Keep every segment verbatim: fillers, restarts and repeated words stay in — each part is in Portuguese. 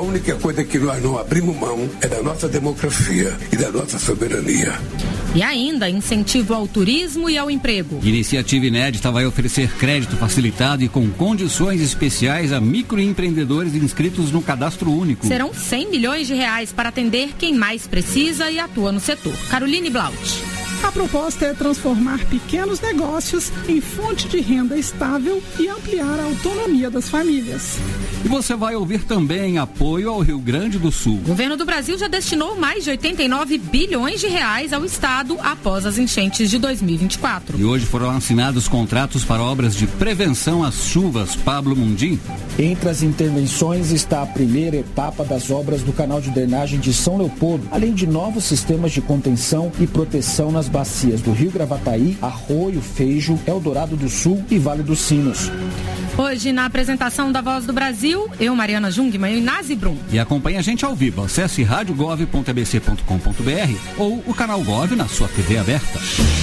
única coisa que nós não abrimos mão é da nossa democracia e da nossa soberania. E ainda, incentivo ao turismo e ao emprego. Iniciativa inédita vai oferecer crédito facilitado e com condições especiais a microempreendedores inscritos no Cadastro Único. Serão cem milhões de reais para atender quem mais precisa e atua no setor. Caroline Blaut. A proposta é transformar pequenos negócios em fonte de renda estável e ampliar a autonomia das famílias. E você vai ouvir também apoio ao Rio Grande do Sul. O governo do Brasil já destinou mais de oitenta e nove bilhões de reais ao estado após as enchentes de dois mil e vinte e quatro. E hoje foram assinados contratos para obras de prevenção às chuvas. Pablo Mundim. Entre as intervenções está a primeira etapa das obras do canal de drenagem de São Leopoldo, além de novos sistemas de contenção e proteção nas bacias do Rio Gravataí, Arroio, Fejo, Eldorado do Sul e Vale dos Sinos. Hoje, na apresentação da Voz do Brasil, eu, Mariana Jungmann e Nazi Brum. E acompanhe a gente ao vivo. Acesse rádio gov ponto a b c ponto com ponto b r ou o canal Gov na sua T V aberta.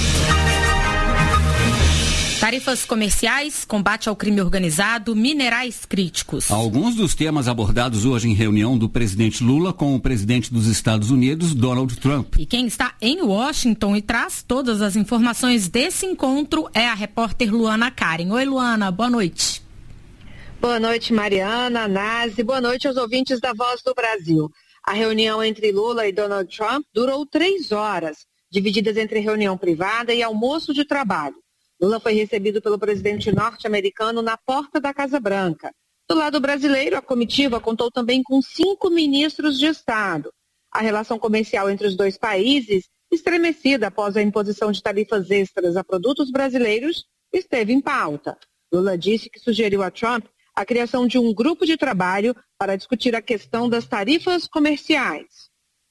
Tarifas comerciais, combate ao crime organizado, minerais críticos. Alguns dos temas abordados hoje em reunião do presidente Lula com o presidente dos Estados Unidos, Donald Trump. E quem está em Washington e traz todas as informações desse encontro é a repórter Luana Karen. Oi, Luana, boa noite. Boa noite, Mariana, Nazi, boa noite aos ouvintes da Voz do Brasil. A reunião entre Lula e Donald Trump durou três horas, divididas entre reunião privada e almoço de trabalho. Lula foi recebido pelo presidente norte-americano na porta da Casa Branca. Do lado brasileiro, a comitiva contou também com cinco ministros de Estado. A relação comercial entre os dois países, estremecida após a imposição de tarifas extras a produtos brasileiros, esteve em pauta. Lula disse que sugeriu a Trump a criação de um grupo de trabalho para discutir a questão das tarifas comerciais.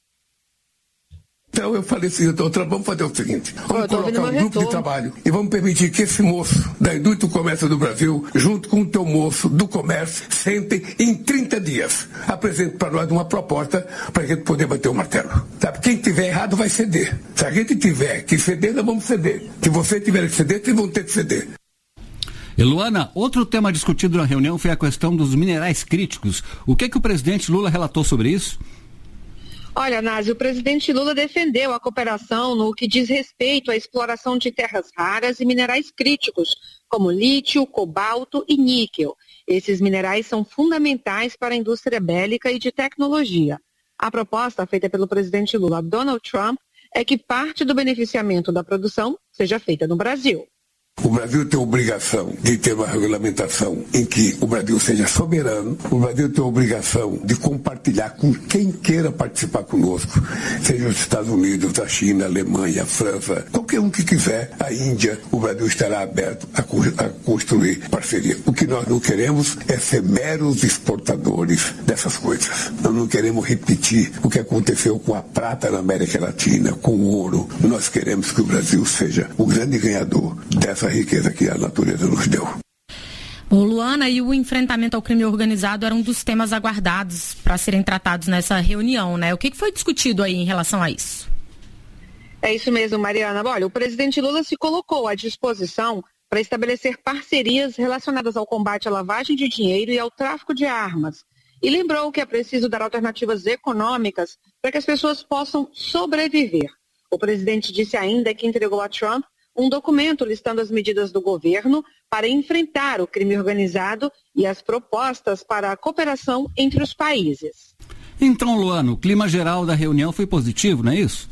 Então eu falei assim, doutor, vamos fazer o seguinte, vamos Pô, colocar um grupo retorno. de trabalho e vamos permitir que esse moço da indústria do comércio do Brasil, junto com o teu moço do comércio, sentem em trinta dias, apresente para nós uma proposta para a gente poder bater o martelo. Sabe? Quem tiver errado vai ceder. Se a gente tiver que ceder, nós vamos ceder. Se você tiver que ceder, vocês vão ter que ceder. E Luana, outro tema discutido na reunião foi a questão dos minerais críticos. O que é que o presidente Lula relatou sobre isso? Olha, Nazi, o presidente Lula defendeu a cooperação no que diz respeito à exploração de terras raras e minerais críticos, como lítio, cobalto e níquel. Esses minerais são fundamentais para a indústria bélica e de tecnologia. A proposta feita pelo presidente Lula a Donald Trump é que parte do beneficiamento da produção seja feita no Brasil. O Brasil tem a obrigação de ter uma regulamentação em que o Brasil seja soberano. O Brasil tem a obrigação de compartilhar com quem queira participar conosco, seja os Estados Unidos, a China, a Alemanha, a França, qualquer um que quiser, a Índia. O Brasil estará aberto a, a construir parceria. O que nós não queremos é ser meros exportadores dessas coisas. Nós não queremos repetir o que aconteceu com a prata na América Latina, com o ouro. Nós queremos que o Brasil seja o grande ganhador dessa a riqueza que a natureza nos deu. O Luana, e o enfrentamento ao crime organizado era um dos temas aguardados para serem tratados nessa reunião, né? O que foi discutido aí em relação a isso? É isso mesmo, Mariana. Olha, o presidente Lula se colocou à disposição para estabelecer parcerias relacionadas ao combate à lavagem de dinheiro e ao tráfico de armas. E lembrou que é preciso dar alternativas econômicas para que as pessoas possam sobreviver. O presidente disse ainda que entregou a Trump um documento listando as medidas do governo para enfrentar o crime organizado e as propostas para a cooperação entre os países. Então, Luana, o clima geral da reunião foi positivo, não é isso?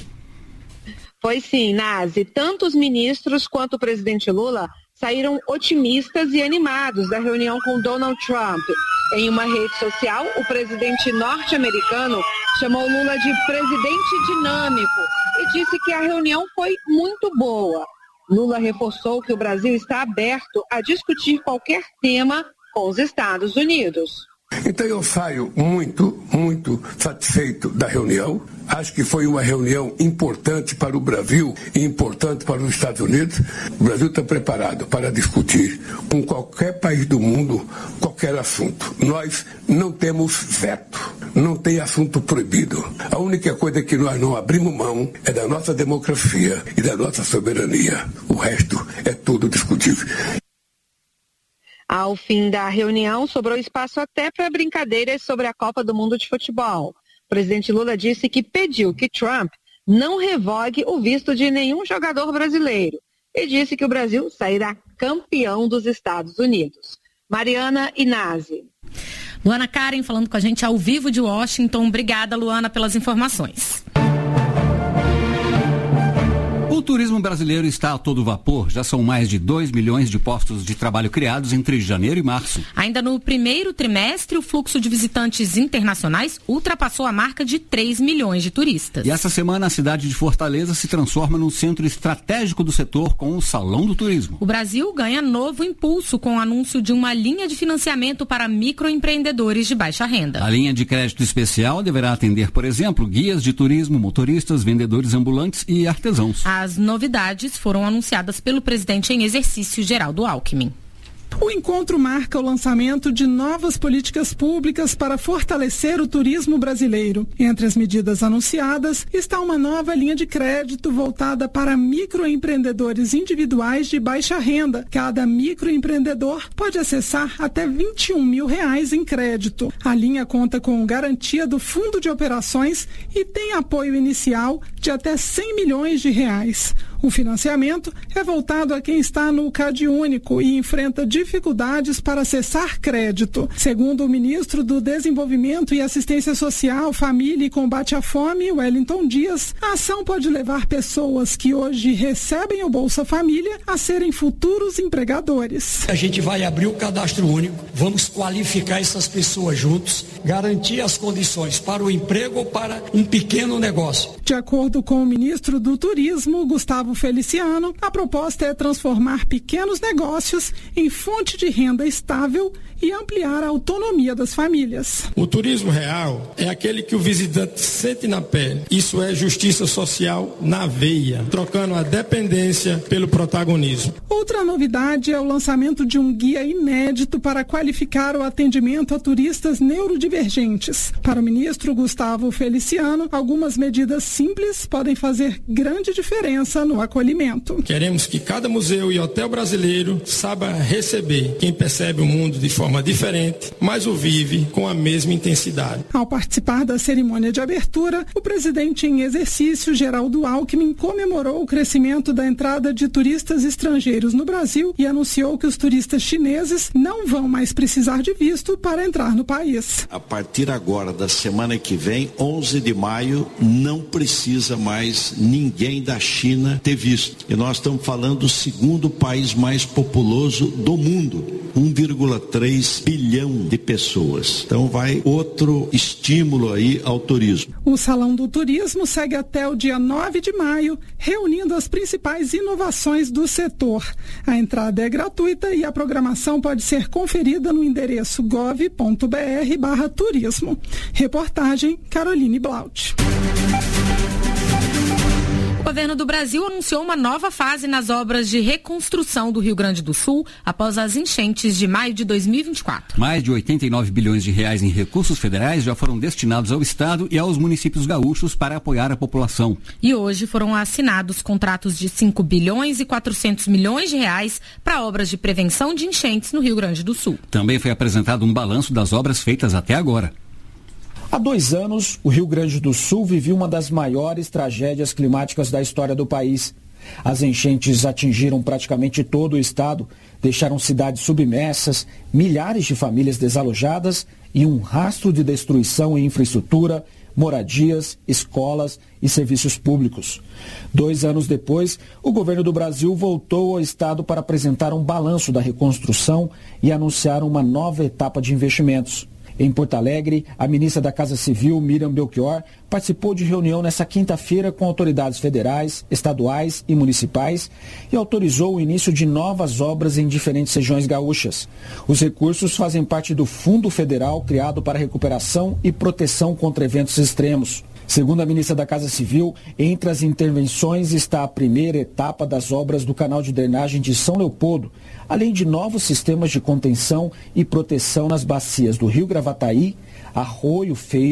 Foi sim, Nazi. Tanto os ministros quanto o presidente Lula saíram otimistas e animados da reunião com Donald Trump. Em uma rede social, o presidente norte-americano chamou Lula de presidente dinâmico e disse que a reunião foi muito boa. Lula reforçou que o Brasil está aberto a discutir qualquer tema com os Estados Unidos. Então eu saio muito, muito satisfeito da reunião. Acho que foi uma reunião importante para o Brasil e importante para os Estados Unidos. O Brasil está preparado para discutir com qualquer país do mundo qualquer assunto. Nós não temos veto, não tem assunto proibido. A única coisa que nós não abrimos mão é da nossa democracia e da nossa soberania. O resto é tudo discutível. Ao fim da reunião, sobrou espaço até para brincadeiras sobre a Copa do Mundo de Futebol. O presidente Lula disse que pediu que Trump não revogue o visto de nenhum jogador brasileiro e disse que o Brasil sairá campeão dos Estados Unidos. Mariana Inazzi. Luana Karen falando com a gente ao vivo de Washington. Obrigada, Luana, pelas informações. O turismo brasileiro está a todo vapor. Já são mais de dois milhões de postos de trabalho criados entre janeiro e março. Ainda no primeiro trimestre, o fluxo de visitantes internacionais ultrapassou a marca de três milhões de turistas. E essa semana a cidade de Fortaleza se transforma num centro estratégico do setor com o Salão do Turismo. O Brasil ganha novo impulso com o anúncio de uma linha de financiamento para microempreendedores de baixa renda. A linha de crédito especial deverá atender, por exemplo, guias de turismo, motoristas, vendedores ambulantes e artesãos. As novidades foram anunciadas pelo presidente em exercício, Geraldo Alckmin. O encontro marca o lançamento de novas políticas públicas para fortalecer o turismo brasileiro. Entre as medidas anunciadas está uma nova linha de crédito voltada para microempreendedores individuais de baixa renda. Cada microempreendedor pode acessar até vinte e um mil reais em crédito. A linha conta com garantia do Fundo de Operações e tem apoio inicial de até cem milhões de reais. O financiamento é voltado a quem está no CadÚnico e enfrenta dificuldades para acessar crédito. Segundo o ministro do Desenvolvimento e Assistência Social, Família e Combate à Fome, Wellington Dias, a ação pode levar pessoas que hoje recebem o Bolsa Família a serem futuros empregadores. A gente vai abrir o cadastro único, vamos qualificar essas pessoas juntos, garantir as condições para o emprego ou para um pequeno negócio. De acordo com o ministro do Turismo, Gustavo Feliciano, a proposta é transformar pequenos negócios em fonte de renda estável e ampliar a autonomia das famílias. O turismo real é aquele que o visitante sente na pele. Isso é justiça social na veia, trocando a dependência pelo protagonismo. Outra novidade é o lançamento de um guia inédito para qualificar o atendimento a turistas neurodivergentes. Para o ministro Gustavo Feliciano, algumas medidas simples podem fazer grande diferença no acolhimento. Queremos que cada museu e hotel brasileiro saiba receber quem percebe o mundo de forma diferente, mas o vive com a mesma intensidade. Ao participar da cerimônia de abertura, o presidente em exercício, Geraldo Alckmin, comemorou o crescimento da entrada de turistas estrangeiros no Brasil e anunciou que os turistas chineses não vão mais precisar de visto para entrar no país. A partir agora da semana que vem, onze de maio, não precisa mais ninguém da China ter visto. E nós estamos falando do segundo país mais populoso do mundo, um vírgula três bilhão de pessoas. Então vai outro estímulo aí ao turismo. O Salão do Turismo segue até o dia nove de maio, reunindo as principais inovações do setor. A entrada é gratuita e a programação pode ser conferida no endereço gov ponto br barra turismo. Reportagem Caroline Blaut. O governo do Brasil anunciou uma nova fase nas obras de reconstrução do Rio Grande do Sul após as enchentes de maio de dois mil e vinte e quatro. Mais de oitenta e nove bilhões de reais em recursos federais já foram destinados ao Estado e aos municípios gaúchos para apoiar a população. E hoje foram assinados contratos de cinco bilhões e quatrocentos milhões de reais para obras de prevenção de enchentes no Rio Grande do Sul. Também foi apresentado um balanço das obras feitas até agora. Há dois anos, o Rio Grande do Sul vivia uma das maiores tragédias climáticas da história do país. As enchentes atingiram praticamente todo o estado, deixaram cidades submersas, milhares de famílias desalojadas e um rastro de destruição em infraestrutura, moradias, escolas e serviços públicos. Dois anos depois, o governo do Brasil voltou ao estado para apresentar um balanço da reconstrução e anunciar uma nova etapa de investimentos. Em Porto Alegre, a ministra da Casa Civil, Miriam Belchior, participou de reunião nesta quinta-feira com autoridades federais, estaduais e municipais e autorizou o início de novas obras em diferentes regiões gaúchas. Os recursos fazem parte do Fundo Federal criado para recuperação e proteção contra eventos extremos. Segundo a ministra da Casa Civil, entre as intervenções está a primeira etapa das obras do canal de drenagem de São Leopoldo, além de novos sistemas de contenção e proteção nas bacias do Rio Gravataí, Arroio, Feijo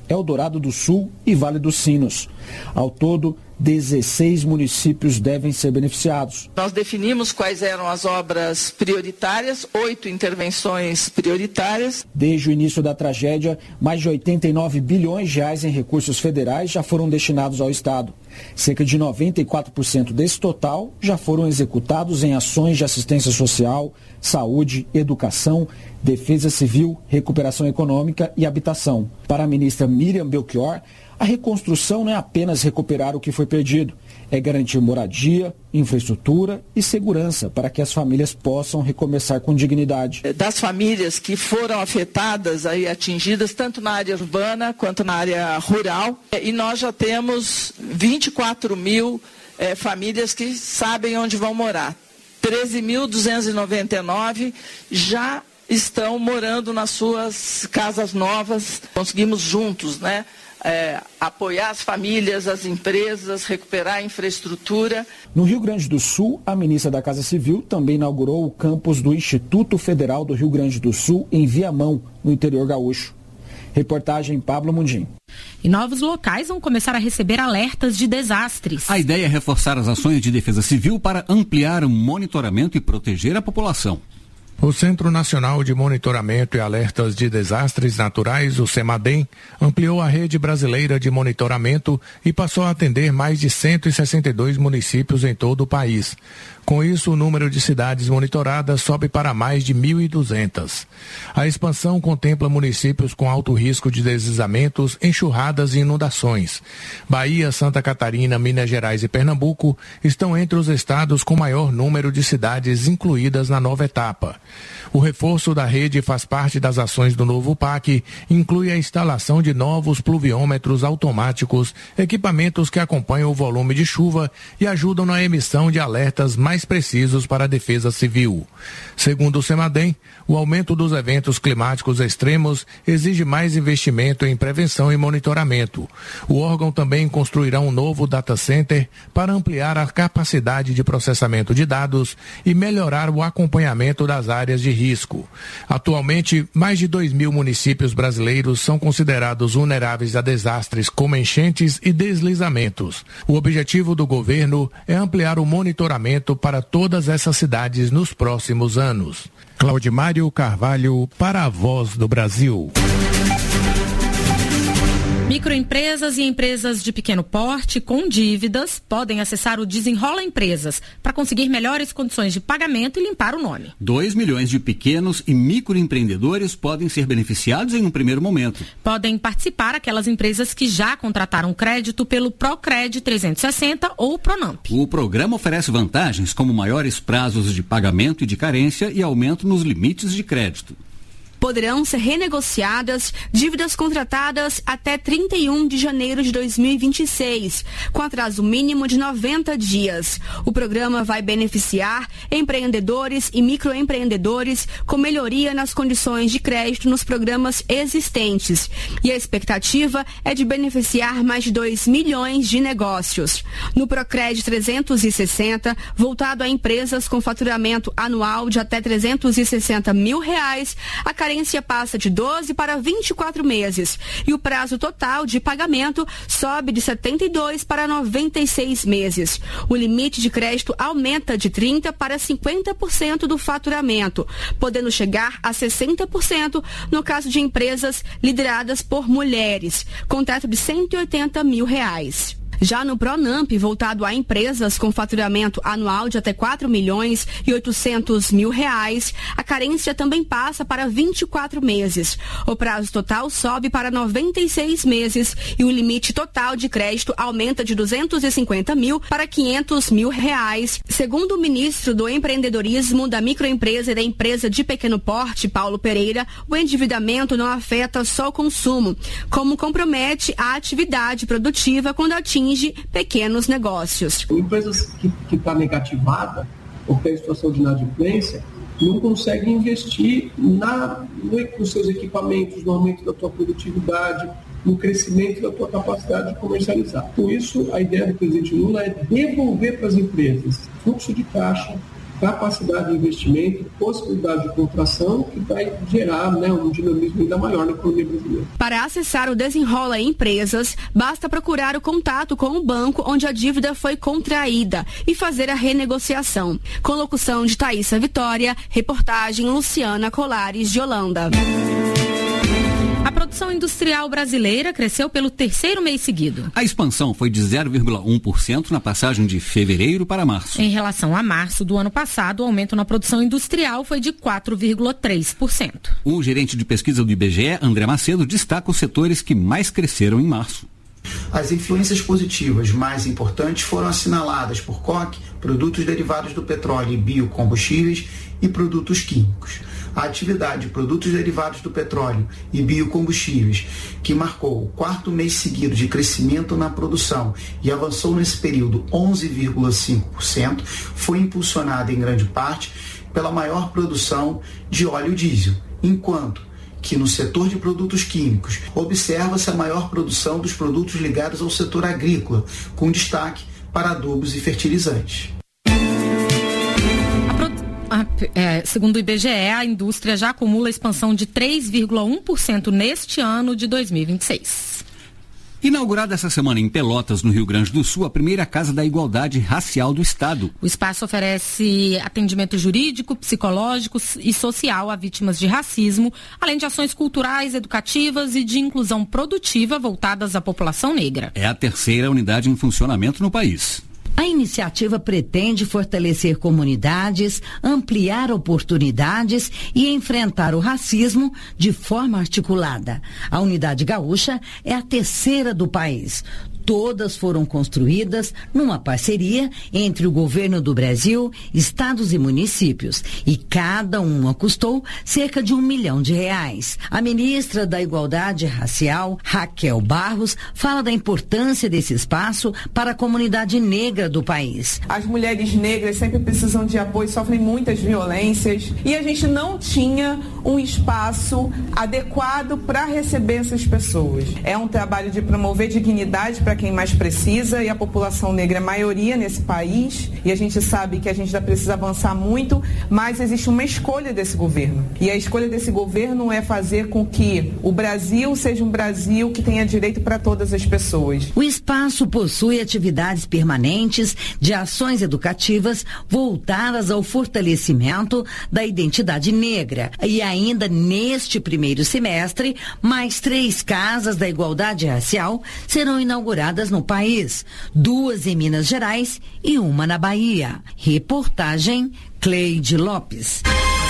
Eldorado do Sul e Vale dos Sinos. Ao todo, dezesseis municípios devem ser beneficiados. Nós definimos quais eram as obras prioritárias, oito intervenções prioritárias. Desde o início da tragédia, mais de oitenta e nove bilhões de reais em recursos federais já foram destinados ao Estado. Cerca de noventa e quatro por cento desse total já foram executados em ações de assistência social, saúde, educação, defesa civil, recuperação econômica e habitação. Para a ministra Miriam Belchior, a reconstrução não é apenas recuperar o que foi perdido, é garantir moradia, infraestrutura e segurança para que as famílias possam recomeçar com dignidade. Das famílias que foram afetadas, aí, atingidas, tanto na área urbana quanto na área rural, e nós já temos vinte e quatro mil eh, famílias que sabem onde vão morar. treze mil duzentos e noventa e nove já estão morando nas suas casas novas. Conseguimos juntos, né? É, apoiar as famílias, as empresas, recuperar a infraestrutura. No Rio Grande do Sul, a ministra da Casa Civil também inaugurou o campus do Instituto Federal do Rio Grande do Sul em Viamão, no interior gaúcho. Reportagem Pablo Mundim. E novos locais vão começar a receber alertas de desastres. A ideia é reforçar as ações de defesa civil para ampliar o monitoramento e proteger a população. O Centro Nacional de Monitoramento e Alertas de Desastres Naturais, o CEMADEM, ampliou a rede brasileira de monitoramento e passou a atender mais de cento e sessenta e dois municípios em todo o país. Com isso, o número de cidades monitoradas sobe para mais de mil e duzentas. A expansão contempla municípios com alto risco de deslizamentos, enxurradas e inundações. Bahia, Santa Catarina, Minas Gerais e Pernambuco estão entre os estados com maior número de cidades incluídas na nova etapa. O reforço da rede faz parte das ações do novo P A C, inclui a instalação de novos pluviômetros automáticos, equipamentos que acompanham o volume de chuva e ajudam na emissão de alertas mais precisos para a defesa civil. Segundo o CEMADEM, o aumento dos eventos climáticos extremos exige mais investimento em prevenção e monitoramento. O órgão também construirá um novo data center para ampliar a capacidade de processamento de dados e melhorar o acompanhamento das áreas de risco. Atualmente, mais de dois mil municípios brasileiros são considerados vulneráveis a desastres como enchentes e deslizamentos. O objetivo do governo é ampliar o monitoramento para todas essas cidades nos próximos anos. Claudimário Carvalho, para a Voz do Brasil. Microempresas e empresas de pequeno porte com dívidas podem acessar o Desenrola Empresas para conseguir melhores condições de pagamento e limpar o nome. Dois milhões de pequenos e microempreendedores podem ser beneficiados em um primeiro momento. Podem participar aquelas empresas que já contrataram crédito pelo Procred trezentos e sessenta ou Pronamp. O programa oferece vantagens como maiores prazos de pagamento e de carência e aumento nos limites de crédito. Poderão ser renegociadas dívidas contratadas até trinta e um de janeiro de dois mil e vinte e seis, com atraso mínimo de noventa dias. O programa vai beneficiar empreendedores e microempreendedores com melhoria nas condições de crédito nos programas existentes. E a expectativa é de beneficiar mais de dois milhões de negócios. No Procred trezentos e sessenta, voltado a empresas com faturamento anual de até trezentos e sessenta mil reais, a A carência passa de doze para vinte e quatro meses e o prazo total de pagamento sobe de setenta e dois para noventa e seis meses. O limite de crédito aumenta de trinta para cinquenta por cento do faturamento, podendo chegar a sessenta por cento no caso de empresas lideradas por mulheres, com teto de cento e oitenta mil reais. Já no Pronamp, voltado a empresas com faturamento anual de até quatro milhões e oitocentos mil reais, a carência também passa para vinte e quatro meses. O prazo total sobe para noventa e seis meses e o limite total de crédito aumenta de duzentos e cinquenta mil para quinhentos mil reais. Segundo o ministro do Empreendedorismo, da Microempresa e da Empresa de Pequeno Porte, Paulo Pereira, o endividamento não afeta só o consumo, como compromete a atividade produtiva quando atinge pequenos negócios. Empresas que está negativada ou que tem situação de inadimplência não conseguem investir na, nos seus equipamentos, no aumento da tua produtividade, no crescimento da tua capacidade de comercializar. Por isso, a ideia do presidente Lula é devolver para as empresas fluxo de caixa, capacidade de investimento, possibilidade de contração, que vai gerar, né, um dinamismo ainda maior na economia brasileira. Para acessar o Desenrola Empresas, basta procurar o contato com o banco onde a dívida foi contraída e fazer a renegociação. Com locução de Thaísa Vitória, reportagem Luciana Colares de Holanda. A produção industrial brasileira cresceu pelo terceiro mês seguido. A expansão foi de zero vírgula um por cento na passagem de fevereiro para março. Em relação a março do ano passado, o aumento na produção industrial foi de quatro vírgula três por cento. O gerente de pesquisa do I B G E, André Macedo, destaca os setores que mais cresceram em março. As influências positivas mais importantes foram assinaladas por C O C, produtos derivados do petróleo e biocombustíveis e produtos químicos. A atividade de produtos derivados do petróleo e biocombustíveis, que marcou o quarto mês seguido de crescimento na produção e avançou nesse período onze vírgula cinco por cento, foi impulsionada em grande parte pela maior produção de óleo diesel, enquanto que no setor de produtos químicos observa-se a maior produção dos produtos ligados ao setor agrícola, com destaque para adubos e fertilizantes. A, é, segundo o I B G E, a indústria já acumula expansão de três vírgula um por cento neste ano de dois mil e vinte e seis. Inaugurada essa semana em Pelotas, no Rio Grande do Sul, a primeira Casa da Igualdade Racial do Estado. O espaço oferece atendimento jurídico, psicológico e social a vítimas de racismo, além de ações culturais, educativas e de inclusão produtiva voltadas à população negra. É a terceira unidade em funcionamento no país. A iniciativa pretende fortalecer comunidades, ampliar oportunidades e enfrentar o racismo de forma articulada. A Unidade Gaúcha é a terceira do país. Todas foram construídas numa parceria entre o governo do Brasil, estados e municípios, e cada uma custou cerca de um milhão de reais. A ministra da Igualdade Racial, Raquel Barros, fala da importância desse espaço para a comunidade negra do país. As mulheres negras sempre precisam de apoio, sofrem muitas violências e a gente não tinha um espaço adequado para receber essas pessoas. É um trabalho de promover dignidade para quem mais precisa, e a população negra é maioria nesse país, e a gente sabe que a gente ainda precisa avançar muito, mas existe uma escolha desse governo. E a escolha desse governo é fazer com que o Brasil seja um Brasil que tenha direito para todas as pessoas. O espaço possui atividades permanentes de ações educativas voltadas ao fortalecimento da identidade negra. E ainda neste primeiro semestre, mais três casas da igualdade racial serão inauguradas no país, duas em Minas Gerais e uma na Bahia. Reportagem Cleide Lopes.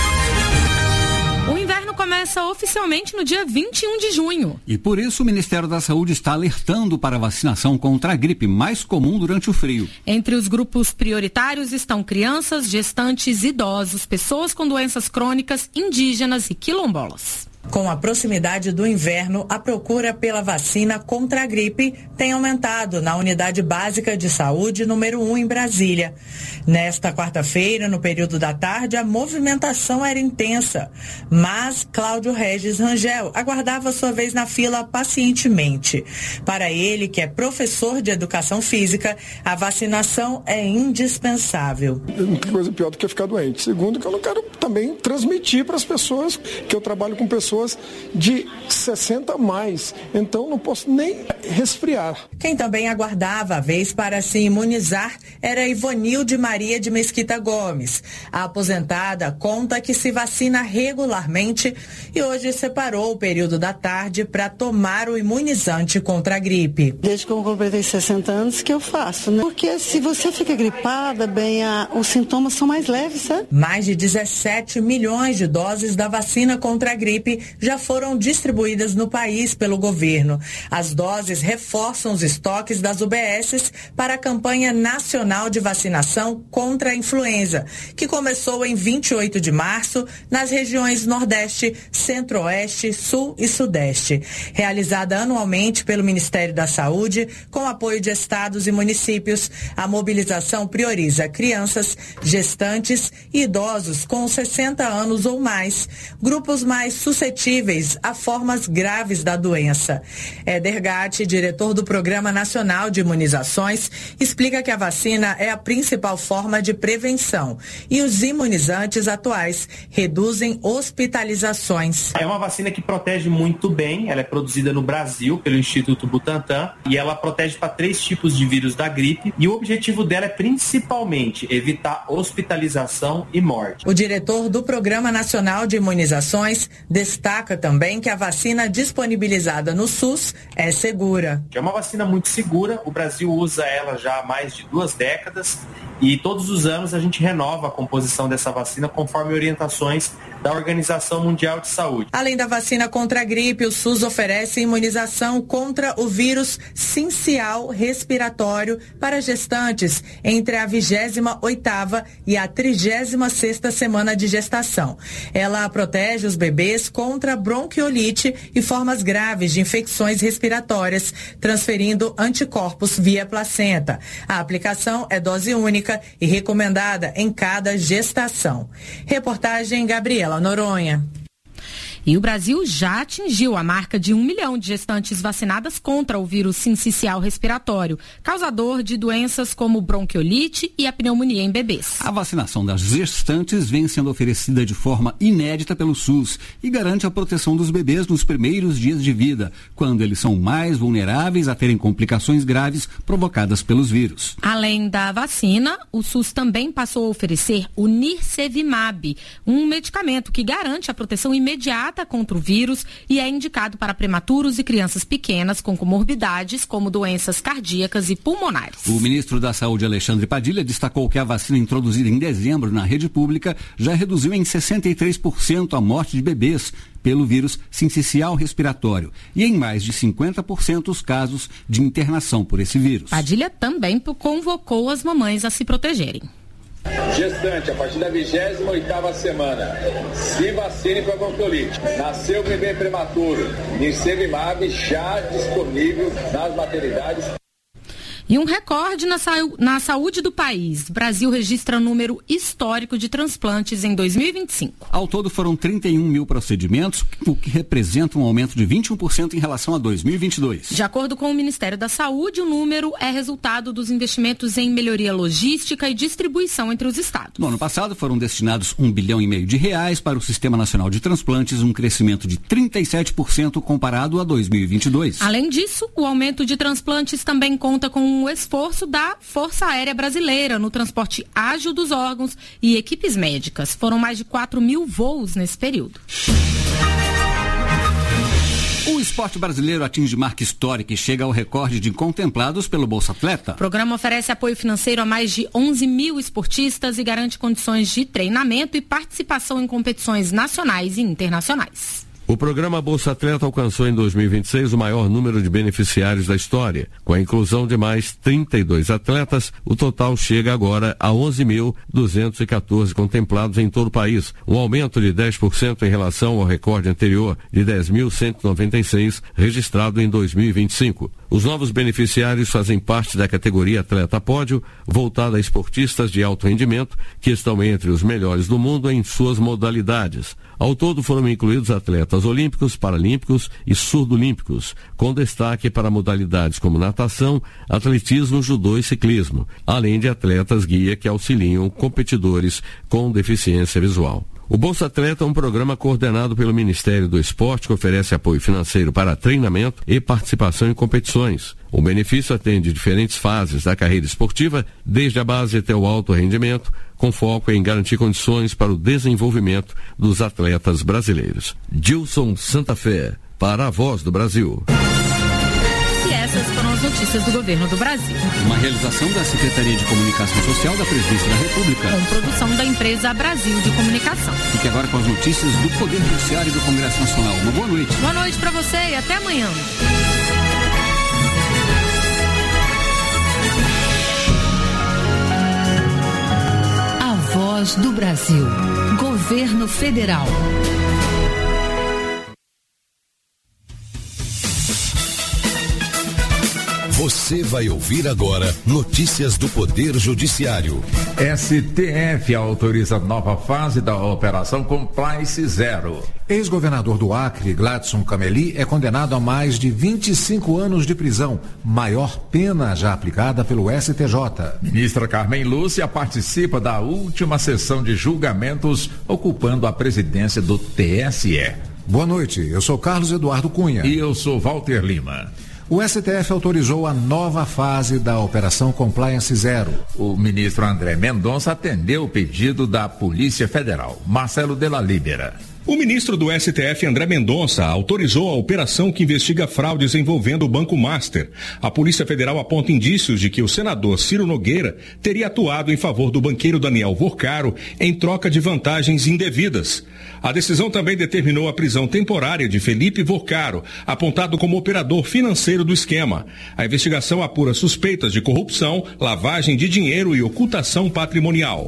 O inverno começa oficialmente no dia vinte e um de junho. E por isso o Ministério da Saúde está alertando para a vacinação contra a gripe mais comum durante o frio. Entre os grupos prioritários estão crianças, gestantes, idosos, pessoas com doenças crônicas, indígenas e quilombolas. Com a proximidade do inverno, a procura pela vacina contra a gripe tem aumentado na Unidade Básica de Saúde número um em Brasília. Nesta quarta-feira, no período da tarde, a movimentação era intensa, mas Cláudio Regis Rangel aguardava sua vez na fila pacientemente. Para ele, que é professor de educação física, a vacinação é indispensável. Não tem coisa pior do que ficar doente. Segundo, que eu não quero também transmitir para as pessoas, que eu trabalho com pessoas pessoas de sessenta a mais, então não posso nem resfriar. Quem também aguardava a vez para se imunizar era Ivonilde Maria de Mesquita Gomes. A aposentada conta que se vacina regularmente e hoje separou o período da tarde para tomar o imunizante contra a gripe. Desde que eu completei sessenta anos que eu faço, né? Porque se você fica gripada, bem, a, os sintomas são mais leves, sabe? Mais de dezessete milhões de doses da vacina contra a gripe já foram distribuídas no país pelo governo. As doses reforçam os estoques das U B Ss para a campanha nacional de vacinação contra a influenza, que começou em vinte e oito de março nas regiões Nordeste, Centro-Oeste, Sul e Sudeste. Realizada anualmente pelo Ministério da Saúde, com apoio de estados e municípios, a mobilização prioriza crianças, gestantes e idosos com sessenta anos ou mais, grupos mais suscetíveis suscetíveis a formas graves da doença. Éder Gatti, diretor do Programa Nacional de Imunizações, explica que a vacina é a principal forma de prevenção e os imunizantes atuais reduzem hospitalizações. É uma vacina que protege muito bem, ela é produzida no Brasil pelo Instituto Butantan e ela protege para três tipos de vírus da gripe e o objetivo dela é principalmente evitar hospitalização e morte. O diretor do Programa Nacional de Imunizações destaca também que a vacina disponibilizada no SUS é segura. É uma vacina muito segura, o Brasil usa ela já há mais de duas décadas e todos os anos a gente renova a composição dessa vacina conforme orientações da Organização Mundial de Saúde. Além da vacina contra a gripe, o SUS oferece imunização contra o vírus sincial respiratório para gestantes entre a vigésima oitava e a trigésima sexta semana de gestação. Ela protege os bebês contra bronquiolite e formas graves de infecções respiratórias, transferindo anticorpos via placenta. A aplicação é dose única e recomendada em cada gestação. Reportagem Gabriela Noronha. E o Brasil já atingiu a marca de um milhão de gestantes vacinadas contra o vírus sincicial respiratório, causador de doenças como bronquiolite e a pneumonia em bebês. A vacinação das gestantes vem sendo oferecida de forma inédita pelo SUS e garante a proteção dos bebês nos primeiros dias de vida, quando eles são mais vulneráveis a terem complicações graves provocadas pelos vírus. Além da vacina, o SUS também passou a oferecer o Nirsevimab, um medicamento que garante a proteção imediata contra o vírus e é indicado para prematuros e crianças pequenas com comorbidades como doenças cardíacas e pulmonares. O ministro da Saúde, Alexandre Padilha, destacou que a vacina introduzida em dezembro na rede pública já reduziu em sessenta e três por cento a morte de bebês pelo vírus sincicial respiratório e em mais de cinquenta por cento os casos de internação por esse vírus. Padilha também convocou as mamães a se protegerem. Gestante, a partir da vigésima oitava semana, se vacine para bronquiolite. Nasceu bebê prematuro, Nirsevimab já disponível nas maternidades. E um recorde na, sa- na saúde do país. O Brasil registra número histórico de transplantes em dois mil e vinte e cinco. Ao todo foram trinta e um mil procedimentos, o que representa um aumento de vinte e um por cento em relação a dois mil e vinte e dois. De acordo com o Ministério da Saúde, o número é resultado dos investimentos em melhoria logística e distribuição entre os estados. No ano passado foram destinados um bilhão e meio de reais para o Sistema Nacional de Transplantes, um crescimento de trinta e sete por cento comparado a dois mil e vinte e dois. Além disso, o aumento de transplantes também conta com o esforço da Força Aérea Brasileira no transporte ágil dos órgãos e equipes médicas. Foram mais de quatro mil voos nesse período. O esporte brasileiro atinge marca histórica e chega ao recorde de contemplados pelo Bolsa Atleta. O programa oferece apoio financeiro a mais de onze mil esportistas e garante condições de treinamento e participação em competições nacionais e internacionais. O programa Bolsa Atleta alcançou em dois mil e vinte e seis o maior número de beneficiários da história. Com a inclusão de mais trinta e dois atletas, o total chega agora a onze mil duzentos e quatorze contemplados em todo o país, um aumento de dez por cento em relação ao recorde anterior de dez mil cento e noventa e seis, registrado em dois mil e vinte e cinco. Os novos beneficiários fazem parte da categoria Atleta Pódio, voltada a esportistas de alto rendimento, que estão entre os melhores do mundo em suas modalidades. Ao todo foram incluídos atletas olímpicos, paralímpicos e surdo-olímpicos, com destaque para modalidades como natação, atletismo, judô e ciclismo, além de atletas guia que auxiliam competidores com deficiência visual. O Bolsa Atleta é um programa coordenado pelo Ministério do Esporte que oferece apoio financeiro para treinamento e participação em competições. O benefício atende diferentes fases da carreira esportiva, desde a base até o alto rendimento, com foco em garantir condições para o desenvolvimento dos atletas brasileiros. Gilson Santa Fé, para a Voz do Brasil. E essas foram as notícias do Governo do Brasil. Uma realização da Secretaria de Comunicação Social da Presidência da República. Com produção da empresa Brasil de Comunicação. Fique agora com as notícias do Poder Judiciário e do Congresso Nacional. Uma boa noite. Boa noite para você e até amanhã. A Voz do Brasil. Governo Federal. Você vai ouvir agora notícias do Poder Judiciário. S T F autoriza nova fase da Operação Compliance Zero. Ex-governador do Acre, Gladson Cameli, é condenado a mais de vinte e cinco anos de prisão, maior pena já aplicada pelo S T J. Ministra Carmen Lúcia participa da última sessão de julgamentos, ocupando a presidência do T S E. Boa noite, eu sou Carlos Eduardo Cunha. E eu sou Walter Lima. O S T F autorizou a nova fase da Operação Compliance Zero. O ministro André Mendonça atendeu o pedido da Polícia Federal. Marcelo Della Libera. O ministro do S T F, André Mendonça, autorizou a operação que investiga fraudes envolvendo o Banco Master. A Polícia Federal aponta indícios de que o senador Ciro Nogueira teria atuado em favor do banqueiro Daniel Vorcaro em troca de vantagens indevidas. A decisão também determinou a prisão temporária de Felipe Vorcaro, apontado como operador financeiro do esquema. A investigação apura suspeitas de corrupção, lavagem de dinheiro e ocultação patrimonial.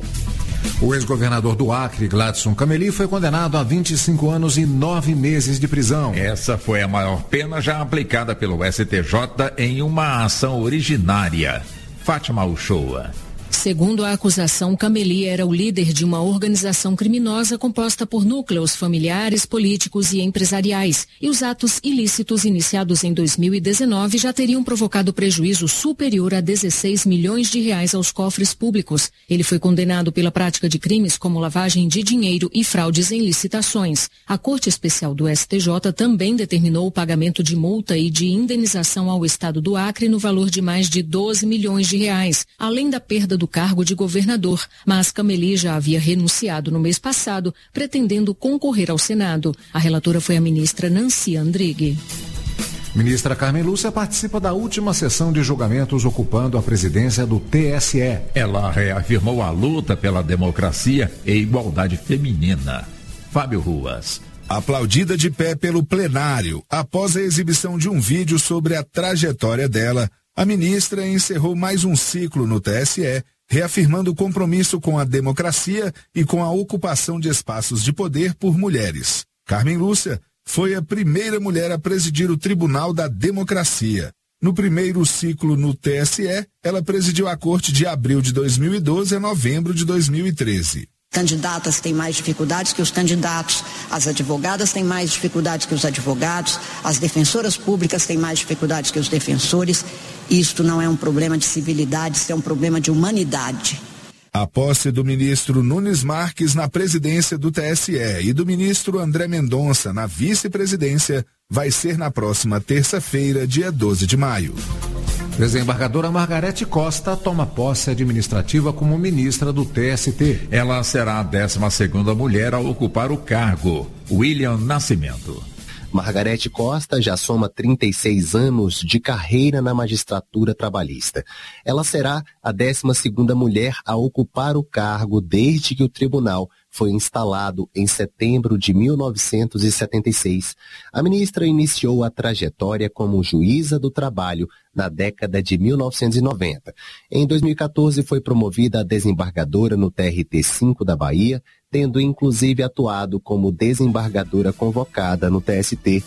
O ex-governador do Acre, Gladson Cameli, foi condenado a vinte e cinco anos e nove meses de prisão. Essa foi a maior pena já aplicada pelo S T J em uma ação originária. Fátima Uchoa. Segundo a acusação, Cameli era o líder de uma organização criminosa composta por núcleos familiares, políticos e empresariais. E os atos ilícitos iniciados em dois mil e dezenove já teriam provocado prejuízo superior a dezesseis milhões de reais aos cofres públicos. Ele foi condenado pela prática de crimes como lavagem de dinheiro e fraudes em licitações. A Corte Especial do S T J também determinou o pagamento de multa e de indenização ao Estado do Acre no valor de mais de doze milhões de reais, além da perda do do cargo de governador, mas Cameli já havia renunciado no mês passado, pretendendo concorrer ao Senado. A relatora foi a ministra Nancy Andrighi. Ministra Carmen Lúcia participa da última sessão de julgamentos ocupando a presidência do T S E. Ela reafirmou a luta pela democracia e igualdade feminina. Fábio Ruas. Aplaudida de pé pelo plenário, após a exibição de um vídeo sobre a trajetória dela, a ministra encerrou mais um ciclo no T S E, reafirmando o compromisso com a democracia e com a ocupação de espaços de poder por mulheres. Carmen Lúcia foi a primeira mulher a presidir o Tribunal da Democracia. No primeiro ciclo no T S E, ela presidiu a corte de abril de dois mil e doze a novembro de dois mil e treze. Candidatas têm mais dificuldades que os candidatos, as advogadas têm mais dificuldades que os advogados, as defensoras públicas têm mais dificuldades que os defensores. Isto não é um problema de civilidade, isso é um problema de humanidade. A posse do ministro Nunes Marques na presidência do T S E e do ministro André Mendonça na vice-presidência vai ser na próxima terça-feira, dia doze de maio. Desembargadora Margarete Costa toma posse administrativa como ministra do T S T. Ela será a décima segunda mulher a ocupar o cargo. William Nascimento. Margarete Costa já soma trinta e seis anos de carreira na magistratura trabalhista. Ela será a décima segunda mulher a ocupar o cargo desde que o tribunal foi instalado em setembro de mil novecentos e setenta e seis. A ministra iniciou a trajetória como juíza do trabalho na década de mil novecentos e noventa. Em dois mil e quatorze foi promovida a desembargadora no T R T cinco da Bahia, tendo inclusive atuado como desembargadora convocada no T S T.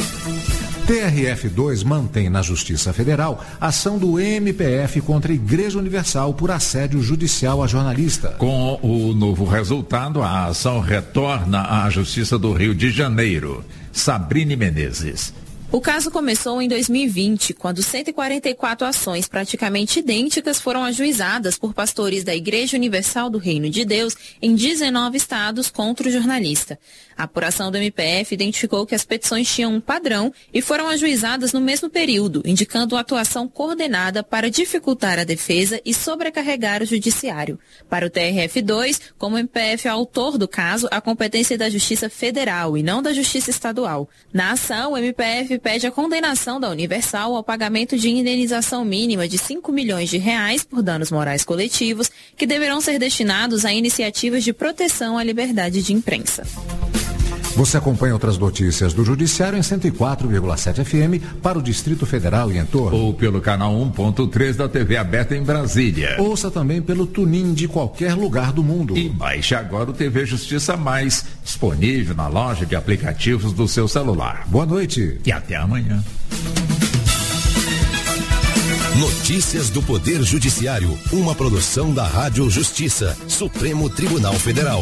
T R F dois mantém na Justiça Federal ação do M P F contra a Igreja Universal por assédio judicial a jornalista. Com o novo resultado, a ação retorna à Justiça do Rio de Janeiro. Sabrine Menezes. O caso começou em dois mil e vinte, quando cento e quarenta e quatro ações praticamente idênticas foram ajuizadas por pastores da Igreja Universal do Reino de Deus em dezenove estados contra o jornalista. A apuração do M P F identificou que as petições tinham um padrão e foram ajuizadas no mesmo período, indicando uma atuação coordenada para dificultar a defesa e sobrecarregar o judiciário. Para o T R F dois, como o M P F é autor do caso, a competência é da Justiça Federal e não da Justiça Estadual. Na ação, o M P F pede a condenação da Universal ao pagamento de indenização mínima de cinco milhões de reais por danos morais coletivos, que deverão ser destinados a iniciativas de proteção à liberdade de imprensa. Você acompanha outras notícias do Judiciário em cento e quatro vírgula sete F M para o Distrito Federal e em torno. Ou pelo canal um ponto três da T V aberta em Brasília. Ouça também pelo TuneIn de qualquer lugar do mundo. E baixe agora o T V Justiça Mais, disponível na loja de aplicativos do seu celular. Boa noite. E até amanhã. Notícias do Poder Judiciário, uma produção da Rádio Justiça, Supremo Tribunal Federal.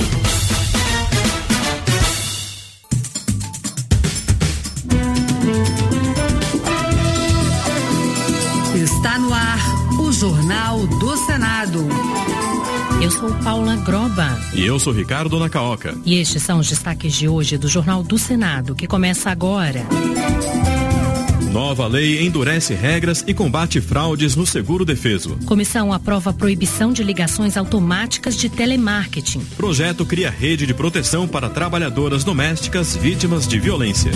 Está no ar o Jornal do Senado. Eu sou Paula Groba. E eu sou Ricardo Nacaoca. E estes são os destaques de hoje do Jornal do Senado, que começa agora. Nova lei endurece regras e combate fraudes no seguro defeso. Comissão aprova a proibição de ligações automáticas de telemarketing. Projeto cria rede de proteção para trabalhadoras domésticas vítimas de violência.